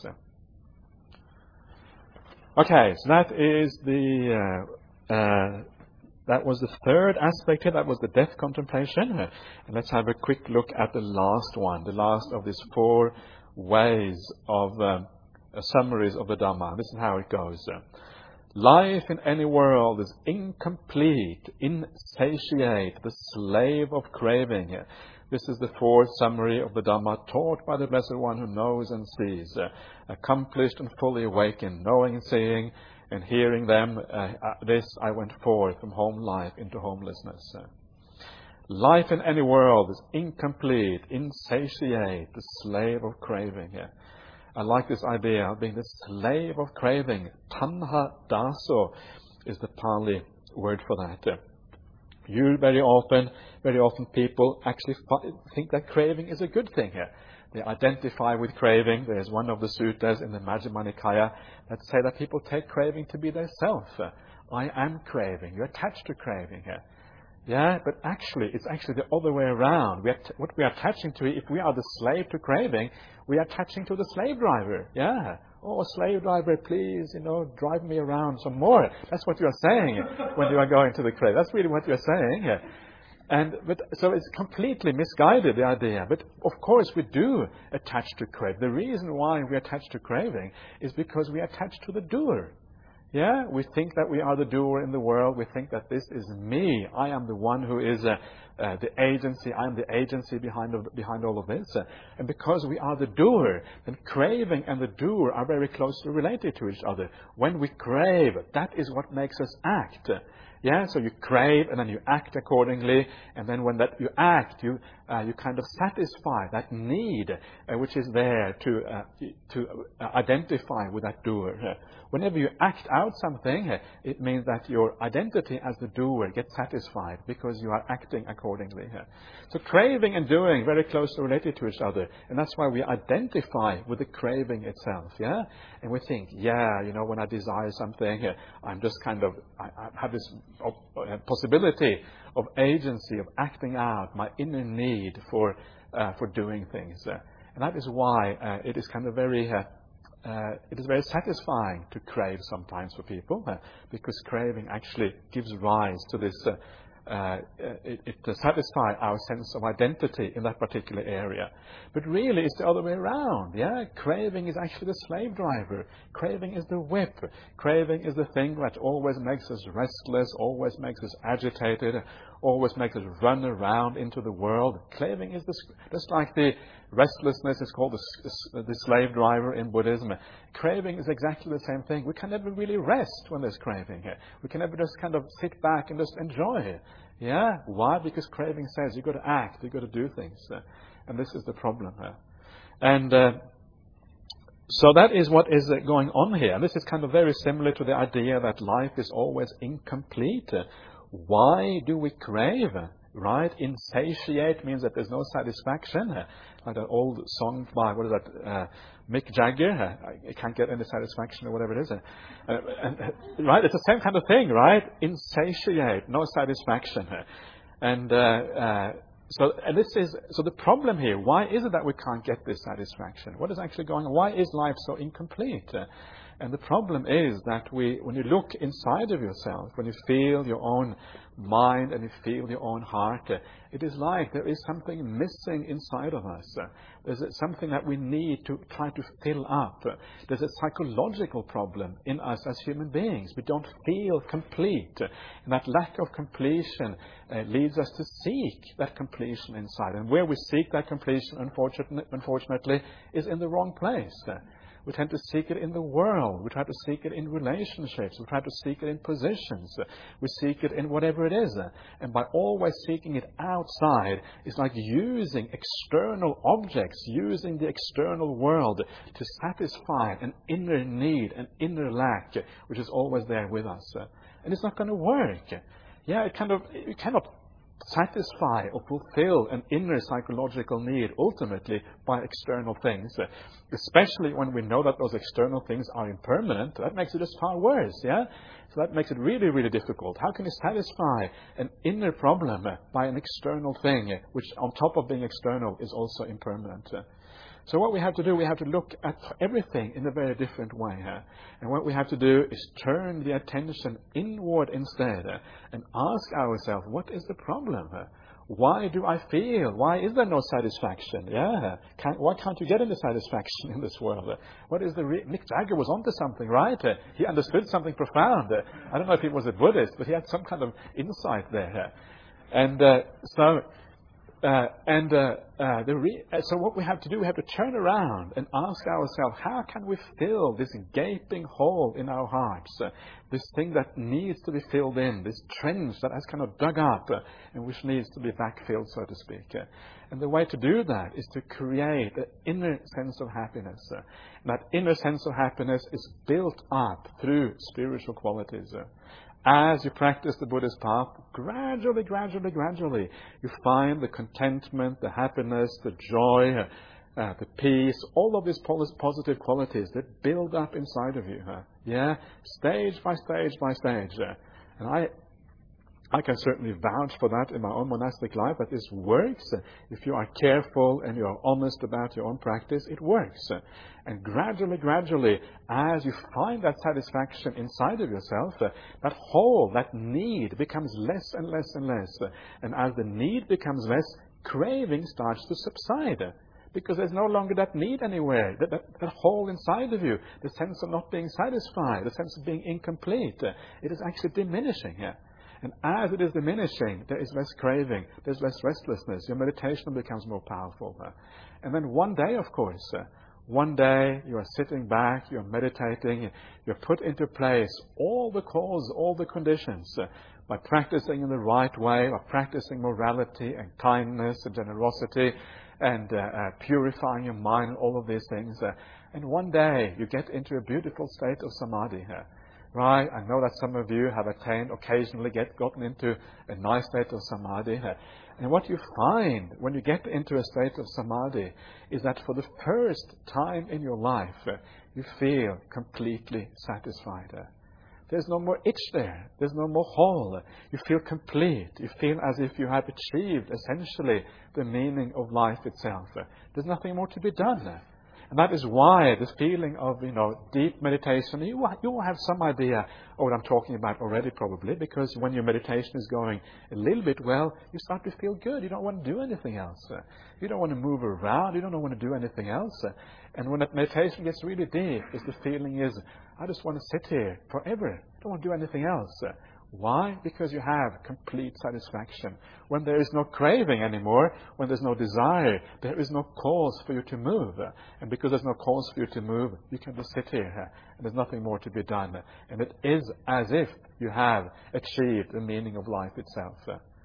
A: Okay, so that is the... Uh, uh, That was the third aspect here. That was the death contemplation. And let's have a quick look at the last one, the last of these four ways of um, uh, summaries of the Dhamma. This is how it goes. Life in any world is incomplete, insatiate, the slave of craving. This is the fourth summary of the Dhamma taught by the Blessed One who knows and sees, uh, accomplished and fully awakened, knowing and seeing, and hearing them, uh, uh, this I went forth from home life into homelessness. Uh, life in any world is incomplete, insatiate, the slave of craving. Uh, I like this idea of being the slave of craving. Tanha daso is the Pali word for that. Uh, you very often, very often people actually f- think that craving is a good thing here. They identify with craving. There's one of the suttas in the Majjhima Nikaya that say that people take craving to be their self. I am craving. You're attached to craving here. Yeah, but actually, it's actually the other way around. We are t- what we are attaching to, if we are the slave to craving, we are attaching to the slave driver. Yeah. Oh, slave driver, please, you know, drive me around some more. That's what you are saying when you are going to the craving. That's really what you are saying. And but so it's completely misguided, the idea. But of course we do attach to craving. The reason why we attach to craving is because we attach to the doer. Yeah, we think that we are the doer in the world. We think that this is me. I am the one who is uh, uh, the agency. I am the agency behind of, behind all of this. Uh, and because we are the doer, then craving and the doer are very closely related to each other. When we crave, that is what makes us act. Yeah, so you crave and then you act accordingly, and then when that you act, you uh, you kind of satisfy that need uh, which is there to uh, to uh, identify with that doer. Uh, whenever you act out something, uh, it means that your identity as the doer gets satisfied because you are acting accordingly. Uh. So craving and doing very closely related to each other, and that's why we identify with the craving itself. Yeah, and we think, yeah, you know, when I desire something, uh, I'm just kind of I, I have this Of, uh, possibility of agency, of acting out my inner need for uh, for doing things, uh, and that is why uh, it is kind of very uh, uh, it is very satisfying to crave sometimes for people, uh, because craving actually gives rise to this. Uh, Uh, it, it to satisfy our sense of identity in that particular area. But really it's the other way around. Yeah, craving is actually the slave driver. Craving is the whip. Craving is the thing that always makes us restless, always makes us agitated, always makes us run around into the world. Craving is the, just like the restlessness is called the, the slave driver in Buddhism. Craving is exactly the same thing. We can never really rest when there's craving. We can never just kind of sit back and just enjoy it. Yeah? Why? Because craving says you've got to act, you've got to do things. And this is the problem. And uh, so that is what is going on here. And this is kind of very similar to the idea that life is always incomplete. Why do we crave? Right? Insatiate means that there's no satisfaction. Like that old song by, what is that, uh, Mick Jagger, I can't get any satisfaction or whatever it is. Uh, and, uh, right? It's the same kind of thing, right? Insatiate, no satisfaction. And uh, uh, so and this is, so the problem here, why is it that we can't get this satisfaction? What is actually going on? Why is life so incomplete? Uh, And the problem is that we, when you look inside of yourself, when you feel your own mind and you feel your own heart, uh, it is like there is something missing inside of us. Uh, there's something that we need to try to fill up. Uh, there's a psychological problem in us as human beings. We don't feel complete. Uh, and that lack of completion uh, leads us to seek that completion inside. And where we seek that completion, unfortunately, unfortunately is in the wrong place. Uh, We tend to seek it in the world. We try to seek it in relationships. We try to seek it in positions. We seek it in whatever it is. And by always seeking it outside, it's like using external objects, using the external world to satisfy an inner need, an inner lack, which is always there with us. And it's not going to work. Yeah, it kind of, it cannot satisfy or fulfill an inner psychological need ultimately by external things, especially when we know that those external things are impermanent. That makes it just far worse. Yeah, so that makes it really, really difficult. How can you satisfy an inner problem by an external thing, which on top of being external is also impermanent? So what we have to do, we have to look at everything in a very different way. Huh? And what we have to do is turn the attention inward instead uh, and ask ourselves, what is the problem? Huh? Why do I feel? Why is there no satisfaction? Yeah, can't, why can't you get any satisfaction in this world? Uh, what is the re- Mick Jagger was onto something, right? Uh, he understood something profound. Uh, I don't know if he was a Buddhist, but he had some kind of insight there. Uh, and uh, so... Uh, and uh, uh, the re- so what we have to do, we have to turn around and ask ourselves, how can we fill this gaping hole in our hearts, uh, this thing that needs to be filled in, this trench that has kind of dug up uh, and which needs to be backfilled, so to speak. Uh, and the way to do that is to create an inner sense of happiness. Uh, and that inner sense of happiness is built up through spiritual qualities. Uh, As you practice the Buddhist path, gradually, gradually, gradually, you find the contentment, the happiness, the joy, uh, the peace, all of these positive qualities that build up inside of you. Uh, yeah, stage by stage by stage. Uh, and I, I can certainly vouch for that in my own monastic life, that this works. If you are careful and you are honest about your own practice, it works. And gradually, gradually, as you find that satisfaction inside of yourself, uh, that hole, that need becomes less and less and less. And as the need becomes less, craving starts to subside. because there's no longer that need anywhere, that, that, that hole inside of you, the sense of not being satisfied, the sense of being incomplete. Uh, it is actually diminishing here. And as it is diminishing, there is less craving, there's less restlessness, your meditation becomes more powerful. Uh, and then one day, of course, uh, one day you are sitting back, you're meditating, you're put into place all the causes, all the conditions, uh, by practicing in the right way, by practicing morality and kindness and generosity and uh, uh, purifying your mind and all of these things. Uh, and one day you get into a beautiful state of samadhi. Uh, right? I know that some of you have attained, occasionally get gotten into a nice state of samadhi. Uh, and what you find when you get into a state of samadhi is that for the first time in your life, uh, you feel completely satisfied. Uh, There's no more itch there. There's no more hole. You feel complete. You feel as if you have achieved, essentially, the meaning of life itself. There's nothing more to be done. And that is why this feeling of, you know, deep meditation, you will, you will have some idea of what I'm talking about already, probably, because when your meditation is going a little bit well, you start to feel good. You don't want to do anything else. You don't want to move around. You don't want to do anything else. And when that meditation gets really deep, is the feeling is, I just want to sit here forever. I don't want to do anything else. Why? Because you have complete satisfaction. When there is no craving anymore, when there's no desire, there is no cause for you to move. And because there's no cause for you to move, you can just sit here and there's nothing more to be done. And it is as if you have achieved the meaning of life itself.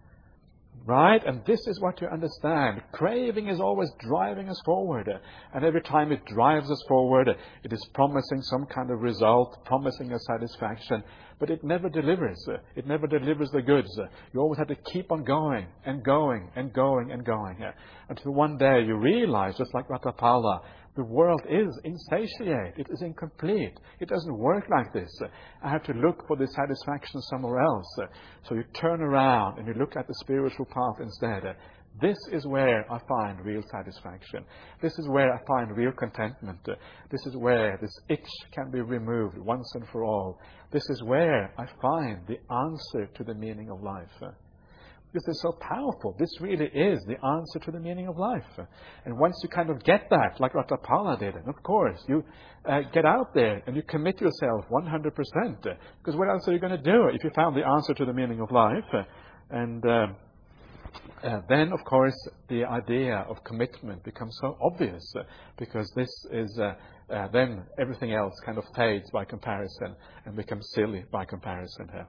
A: Right? And this is what you understand. Craving is always driving us forward. And every time it drives us forward, it is promising some kind of result, promising a satisfaction. But it never delivers. It never delivers the goods. You always have to keep on going and going and going and going. Until one day you realize, just like Ratapala, the world is insatiate. It is incomplete. It doesn't work like this. I have to look for the satisfaction somewhere else. So you turn around and you look at the spiritual path instead. This is where I find real satisfaction. This is where I find real contentment. This is where this itch can be removed once and for all. This is where I find the answer to the meaning of life. This is so powerful. This really is the answer to the meaning of life. And once you kind of get that, like Ratapala did, and of course, you uh, get out there and you commit yourself one hundred percent. Because what else are you going to do if you found the answer to the meaning of life? And uh, uh, then, of course, the idea of commitment becomes so obvious. Uh, because this is, uh, uh, then everything else kind of fades by comparison and becomes silly by comparison here.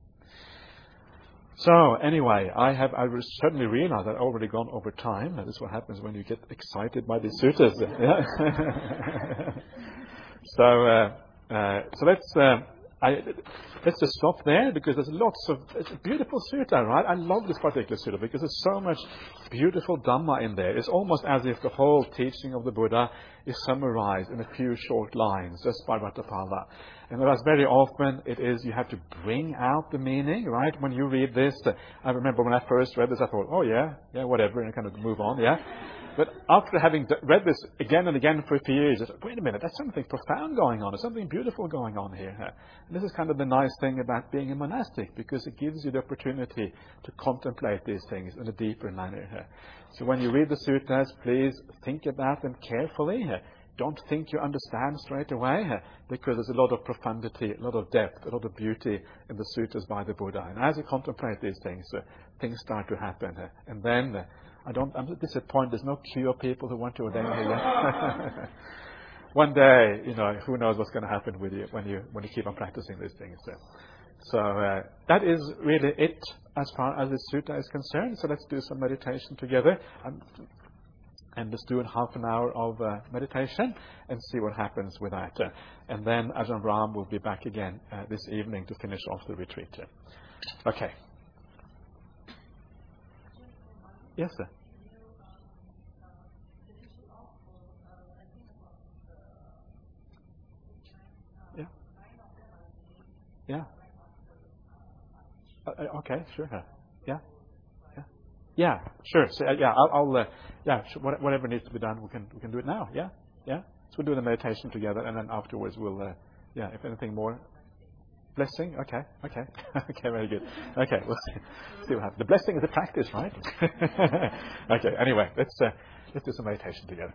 A: So anyway, I have I suddenly realized I've already gone over time. This is what happens when you get excited by these suttas. Yeah? so uh, uh, so let's uh, I, let's just stop there because there's lots of it's a beautiful sutta, right? I love this particular sutta because there's so much beautiful Dhamma in there. It's almost as if the whole teaching of the Buddha is summarized in a few short lines just by Ratapala. And whereas very often it is you have to bring out the meaning, right? When you read this, uh, I remember when I first read this, I thought, oh yeah, yeah, whatever, and I kind of move on, yeah. But after having read this again and again for a few years, I thought, wait a minute, there's something profound going on. There's something beautiful going on here. And this is kind of the nice thing about being a monastic, because it gives you the opportunity to contemplate these things in a deeper manner. So when you read the suttas, please think about them carefully. Don't think you understand straight away, because there's a lot of profundity, a lot of depth, a lot of beauty in the suttas by the Buddha. And as you contemplate these things, uh, things start to happen. Uh, and then, uh, I don't, I'm disappointed there's no queue of people who want to ordain me yet. One day, you know, who knows what's going to happen with you when you when you keep on practicing these things. Uh, so uh, that is really it as far as the sutta is concerned. So let's do some meditation together. Um, And just do half an hour of uh, meditation and see what happens with that. Uh, and then Ajahn Brahm will be back again uh, this evening to finish off the retreat. Uh. Okay. Yes, sir. Yeah. Yeah. Uh, okay, sure. Yeah. Yeah, sure. So, uh, yeah, I'll, I'll uh, yeah, sure, whatever needs to be done, we can we can do it now. Yeah, yeah. So we'll do the meditation together, and then afterwards we'll, uh, yeah, if anything more, blessing. Okay, okay, okay, very good. Okay, we'll see, see what happens. The blessing is a practice, right? Okay. Anyway, let's uh, Let's do some meditation together.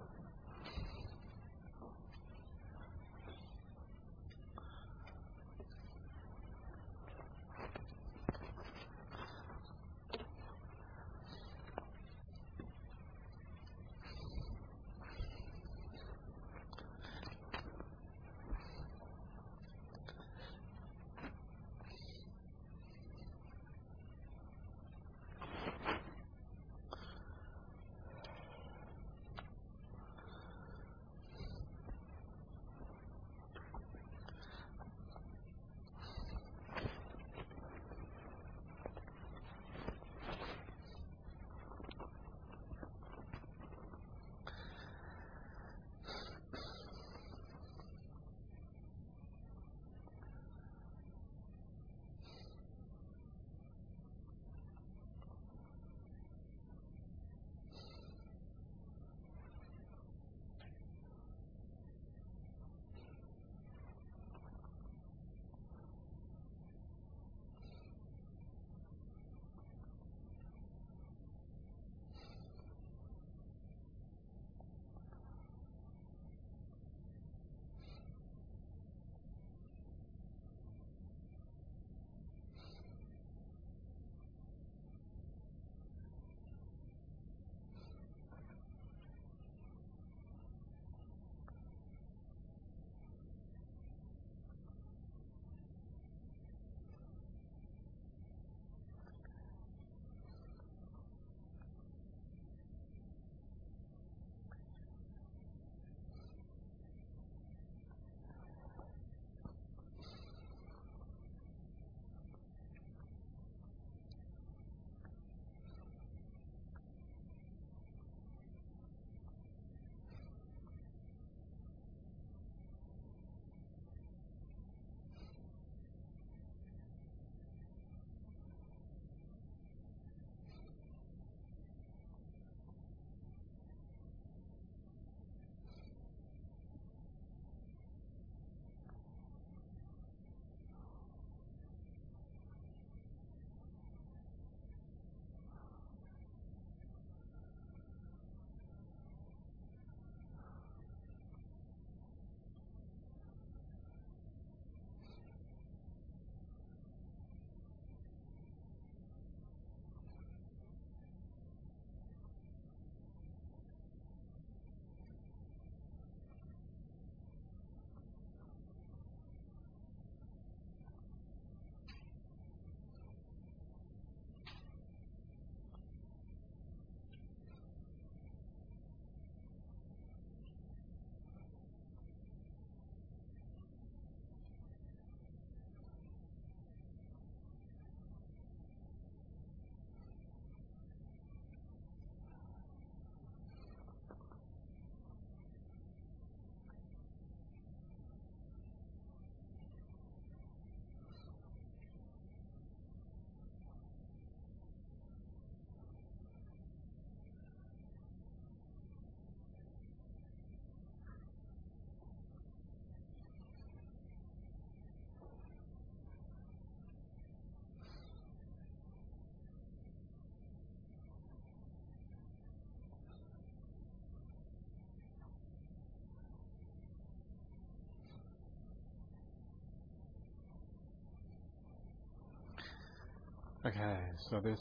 A: Okay, so this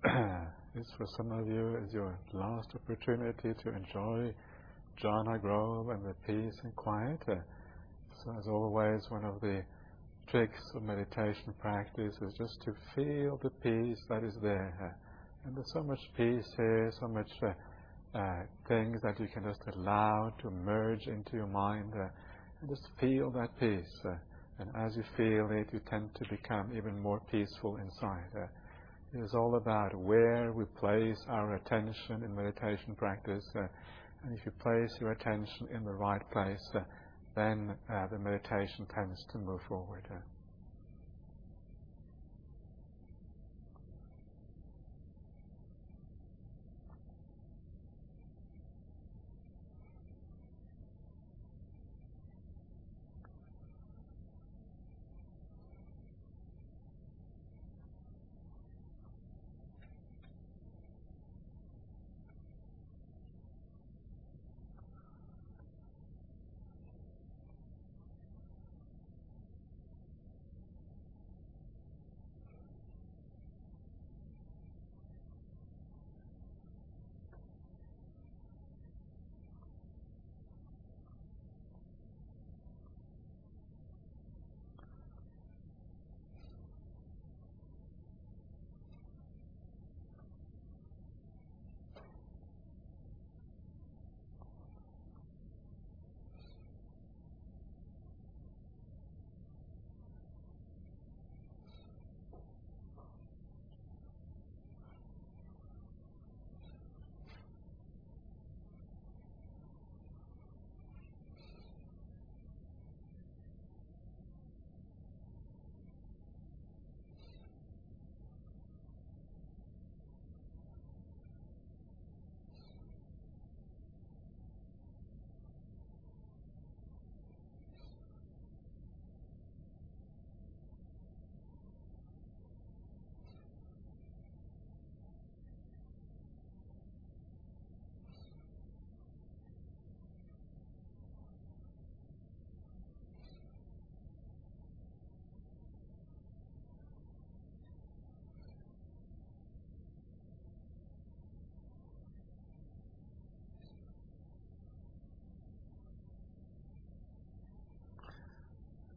A: is for some of you is your last opportunity to enjoy jhana grove and the peace and quiet. Uh, so as always, one of the tricks of meditation practice is just to feel the peace that is there. Uh, and there's so much peace here, so much uh, uh, things that you can just allow to merge into your mind uh, and just feel that peace. Uh, And as you feel it, you tend to become even more peaceful inside. Uh, it is all about where we place our attention in meditation practice. Uh, and if you place your attention in the right place, uh, then uh, the meditation tends to move forward. Uh.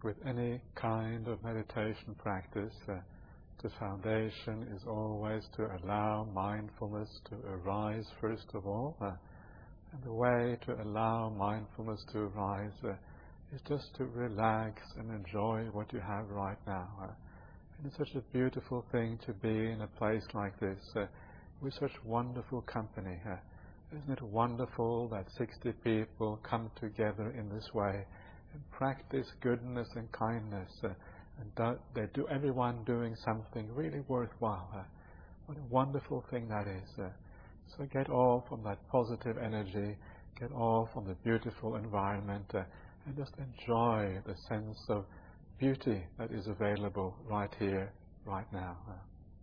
A: with any kind of meditation practice, uh, the foundation is always to allow mindfulness to arise first of all. Uh, and the way to allow mindfulness to arise uh, is just to relax and enjoy what you have right now. Uh, and it's such a beautiful thing to be in a place like this uh, with such wonderful company. Uh, isn't it wonderful that sixty people come together in this way and practice goodness and kindness, uh, and do, they do everyone doing something really worthwhile. Uh, what a wonderful thing that is. Uh, so get all from that positive energy, get all from the beautiful environment, uh, and just enjoy the sense of beauty that is available right here, right now. Uh,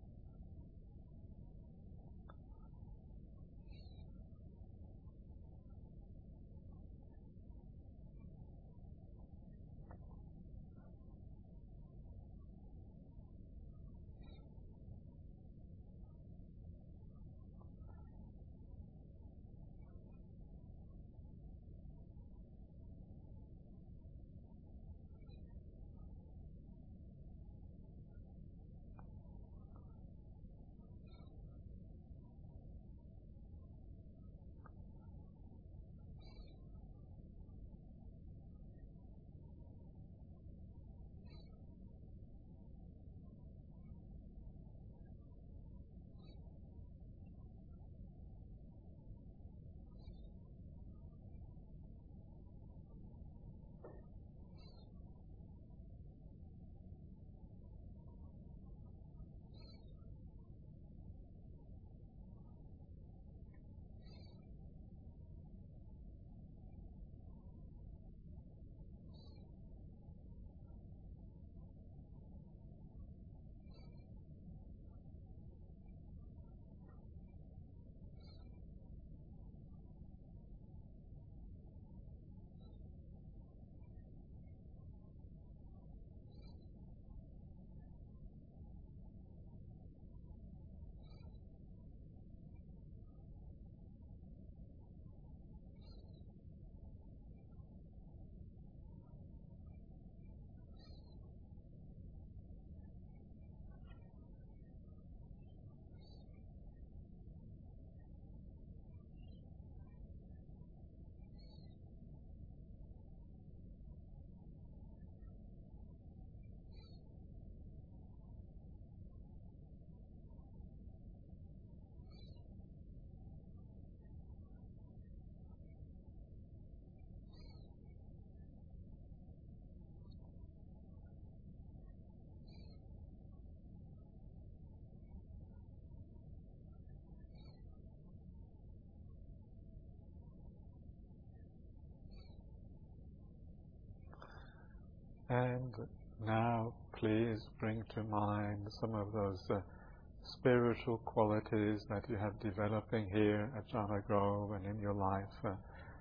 A: And now please bring to mind some of those uh, spiritual qualities that you have developing here at Jhana Grove and in your life. Uh,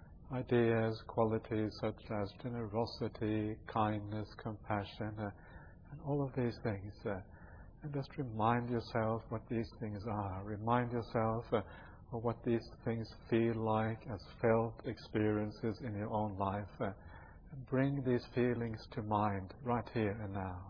A: ideas, qualities such as generosity, kindness, compassion, uh, and all of these things. Uh, and just remind yourself what these things are. Remind yourself uh, of what these things feel like as felt experiences in your own life. Uh, and bring these feelings to mind right here and now.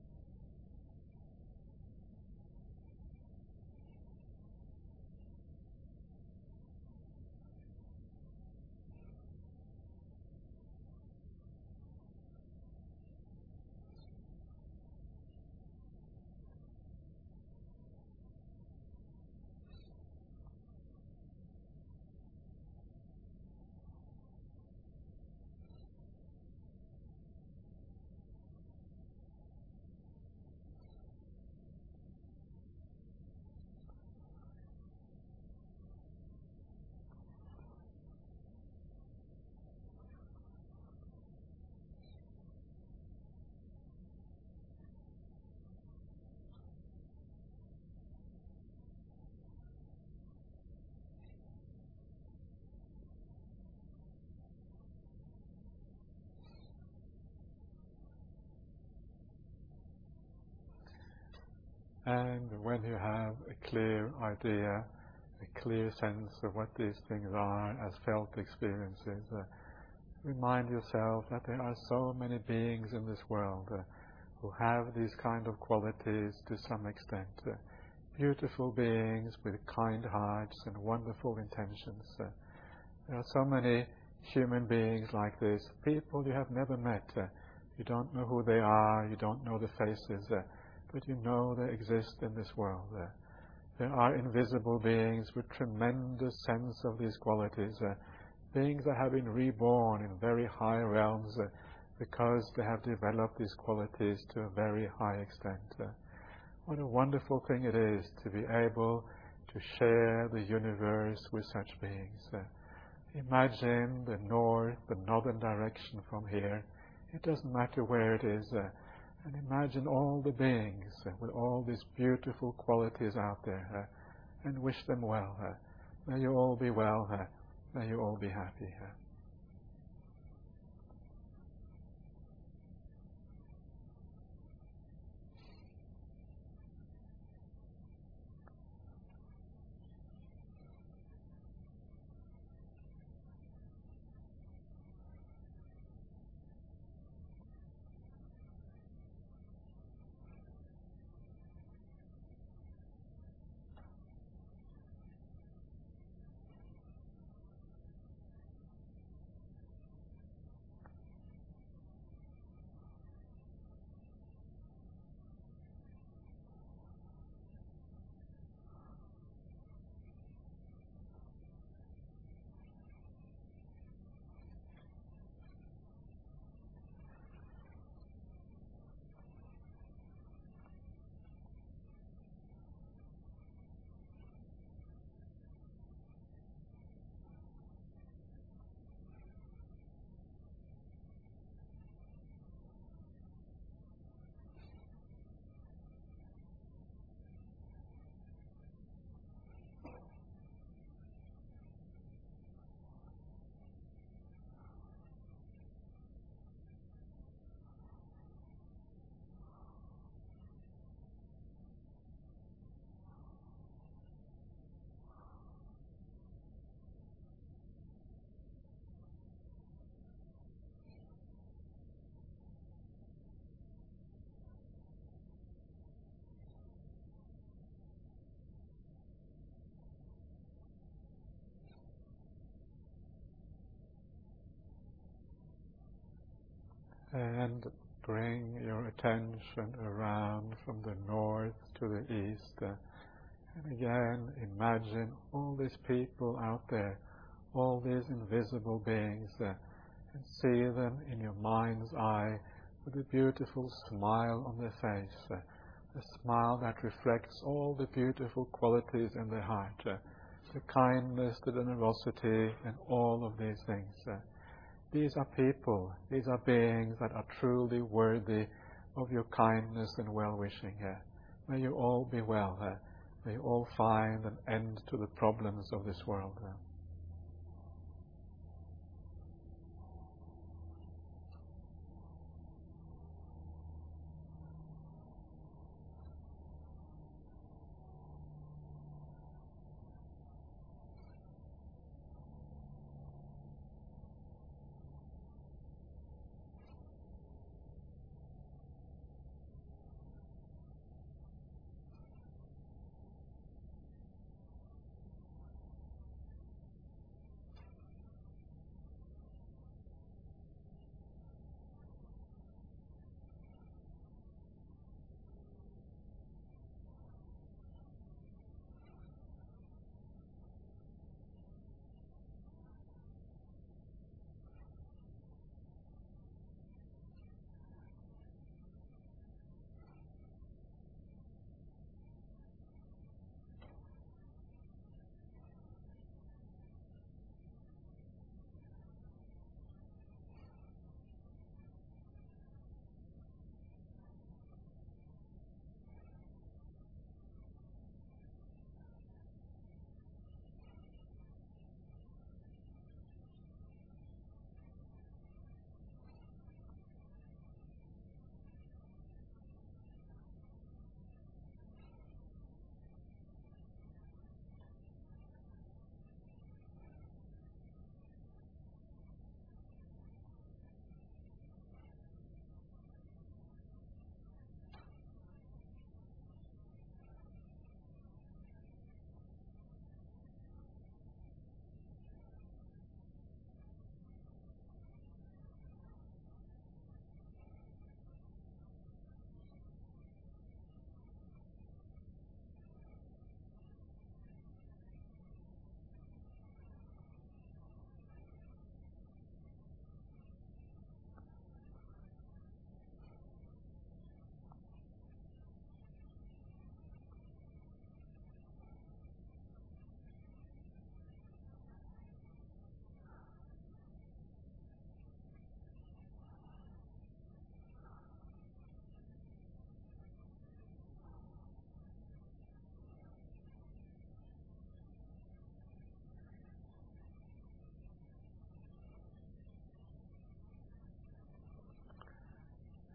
A: And when you have a clear idea, a clear sense of what these things are as felt experiences, uh, Remind yourself that there are so many beings in this world uh, who have these kind of qualities to some extent. Uh, beautiful beings with kind hearts and wonderful intentions. Uh, there are so many human beings like this, people you have never met. Uh, you don't know who they are, you don't know the faces, uh, but you know they exist in this world. Uh, there are invisible beings with tremendous sense of these qualities, uh, beings that have been reborn in very high realms uh, because they have developed these qualities to a very high extent. Uh, what a wonderful thing it is to be able to share the universe with such beings. Uh, imagine the north, the northern direction from here. It doesn't matter where it is. Uh, and imagine all the beings uh, with all these beautiful qualities out there uh, and wish them well. Uh, may you all be well. Uh, may you all be happy. Uh. And bring your attention around from the north to the east. Uh, and again, imagine all these people out there, all these invisible beings, uh, and see them in your mind's eye with a beautiful smile on their face, uh, a smile that reflects all the beautiful qualities in their heart, uh, the kindness, the generosity, and all of these things. Uh, These are people, these are beings that are truly worthy of your kindness and well-wishing. Uh, may you all be well. Uh, may you all find an end to the problems of this world. Uh.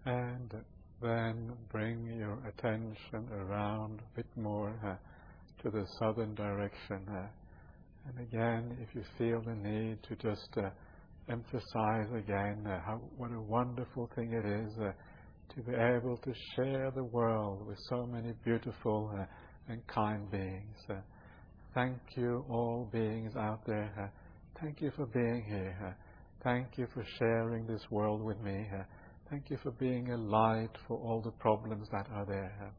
A: And then bring your attention around a bit more uh, to the southern direction. Uh, and again, if you feel the need to just uh, emphasize again uh, how what a wonderful thing it is uh, to be able to share the world with so many beautiful uh, and kind beings. Uh, thank you, all beings out there. Uh, thank you for being here. Uh, thank you for sharing this world with me. Uh, thank you for being a light for all the problems that are there. Uh,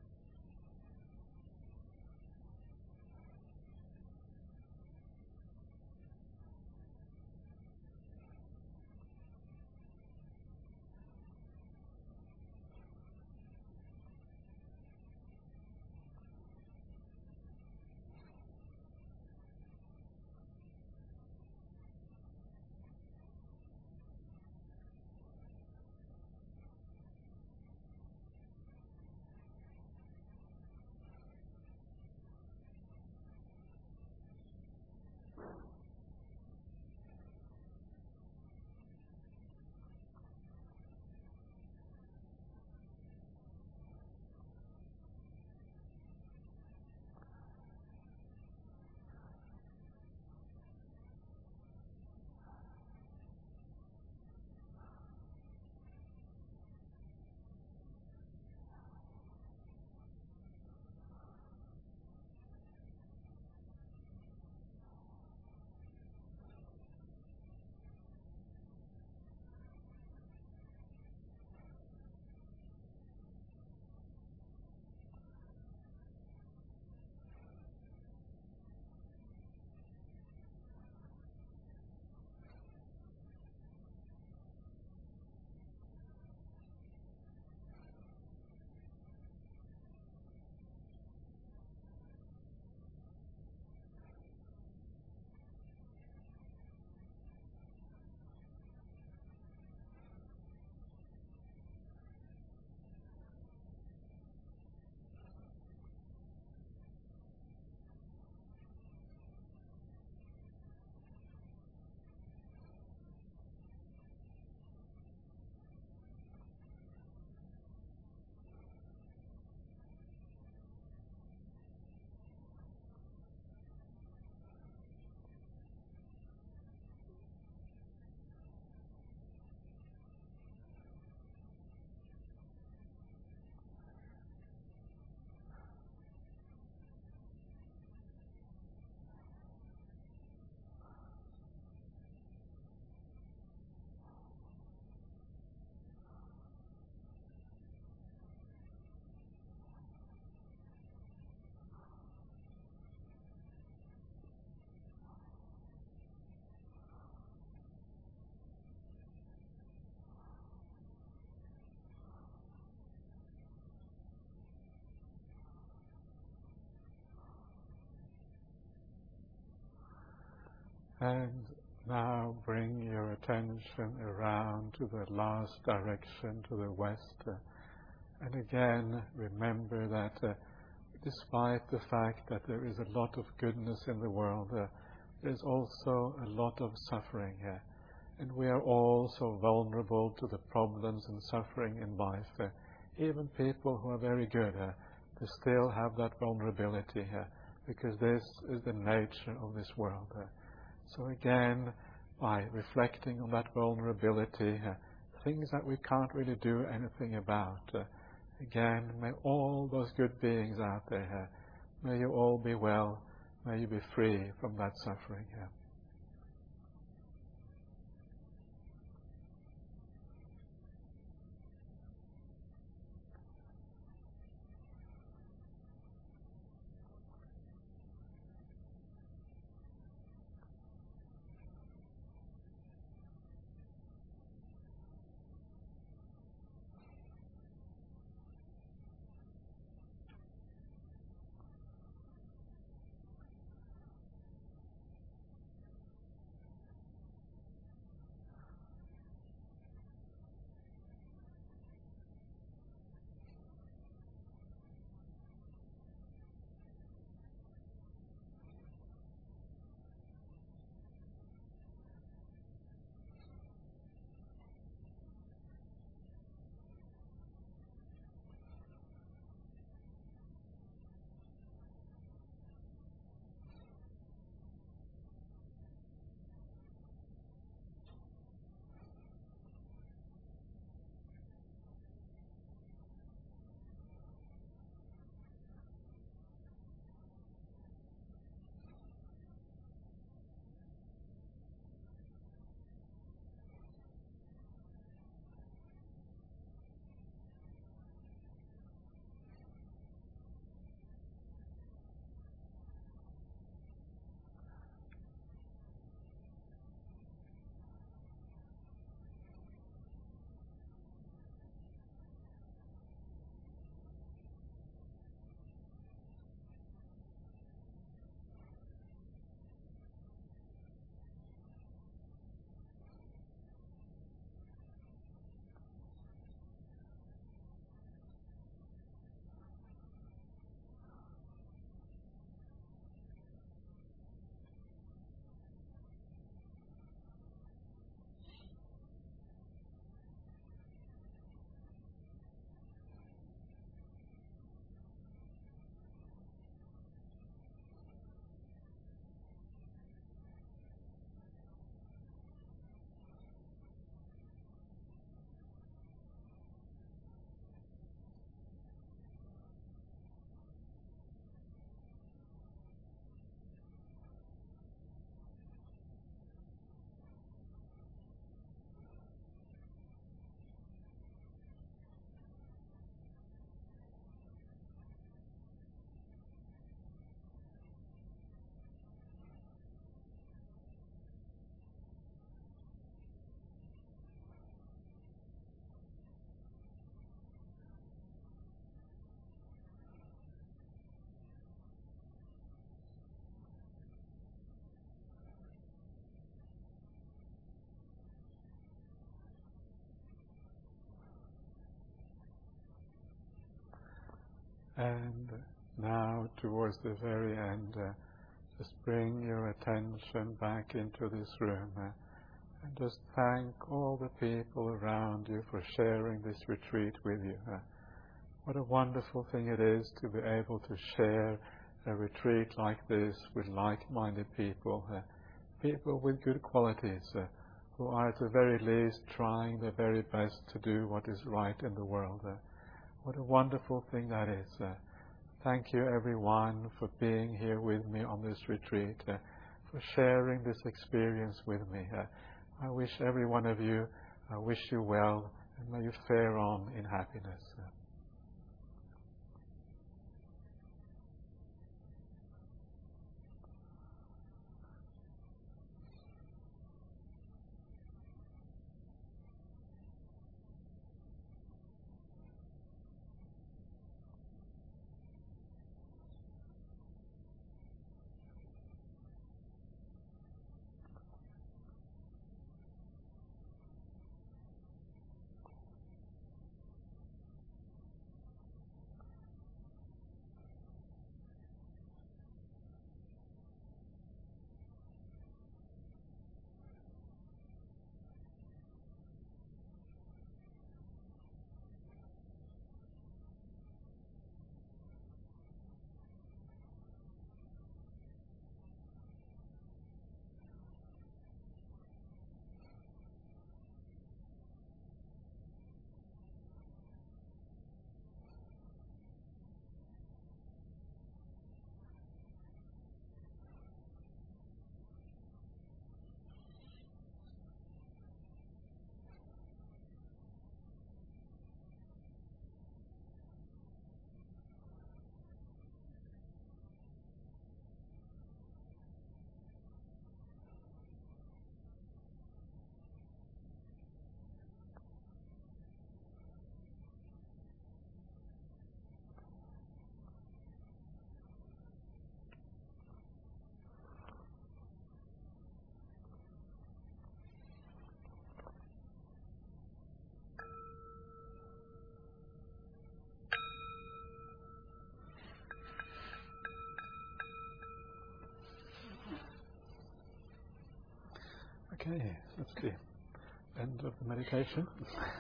A: And now bring your attention around to the last direction, to the west. Uh, and again, remember that uh, despite the fact that there is a lot of goodness in the world, uh, there's also a lot of suffering here. And we are all so vulnerable to the problems and suffering in life. Uh, even people who are very good, uh, they still have that vulnerability here, because this is the nature of this world. Uh, So again, by reflecting on that vulnerability, uh, things that we can't really do anything about, uh, again, may all those good beings out there, uh, may you all be well, may you be free from that suffering. Uh. And now, towards the very end, uh, just bring your attention back into this room uh, and just thank all the people around you for sharing this retreat with you. Uh, what a wonderful thing it is to be able to share a retreat like this with like-minded people, uh, people with good qualities, uh, who are at the very least trying their very best to do what is right in the world. Uh, what a wonderful thing that is. Uh, thank you everyone for being here with me on this retreat, uh, for sharing this experience with me. Uh, I wish every one of you, I wish you well, and may you fare on in happiness. Uh, Okay, that's the end of the meditation.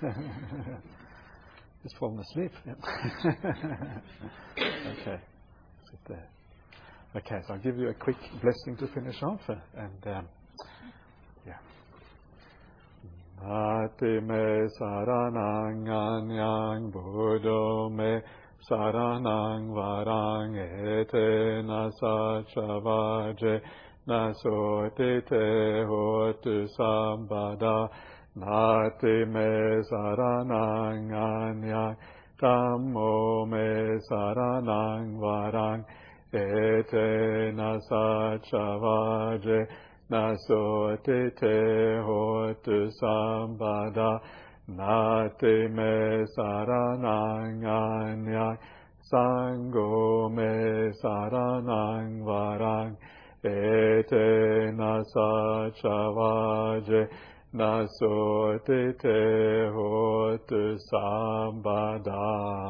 A: Just fallen asleep. Okay, sit there. Okay, so I'll give you a quick blessing to finish off, uh, and um, yeah. Nati me saranang anyang buddho me saranang varang ete nasa chavaje nasote te hotu sambada. Nati me saranang anyang tammo me saranang varang ete nasa chavaje nasote te hotu sambada. Nati me saranang anyang sangho me saranang varang ete nasa chavaje nasote te hotu sambada.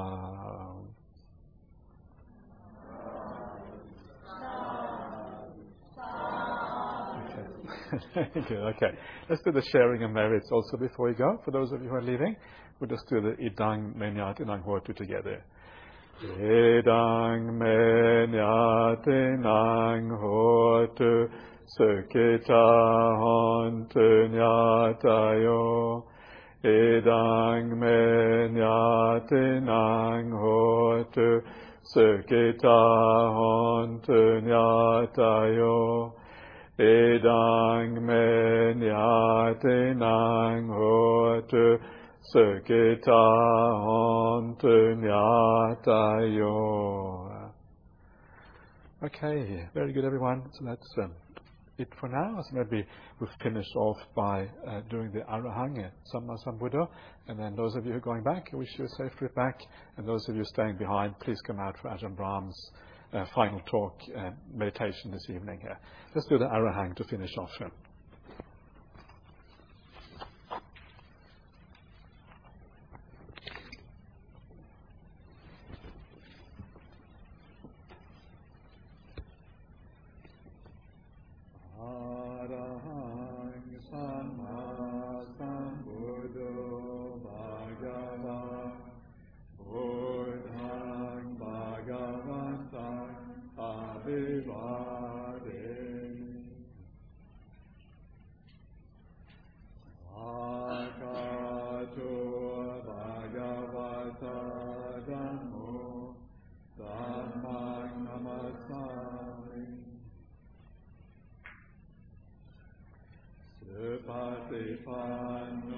A: Thank you. Okay. Let's do the sharing of merits also before we go. For those of you who are leaving, we'll just do the Idang Menyat Inang Hotu together. Idang Menyat Inang Hotu Sukita Hontu Nyatayo. Idang Menyat Inang Hotu Sukita Hontu Nyatayo. Idang menyat inang hotu sukita hontu nyatayo. Okay, very good everyone. So that's um, it for now. So maybe we'll finish off by uh, doing the Arahang, Samma Sambuddha, and then those of you who are going back, I wish you a safe trip back, and those of you staying behind, please come out for Ajahn Brahm's Uh, final talk, uh, meditation this evening here. Let's do the Arahang to finish off here.
B: Dhammang Namasami. Supatipanno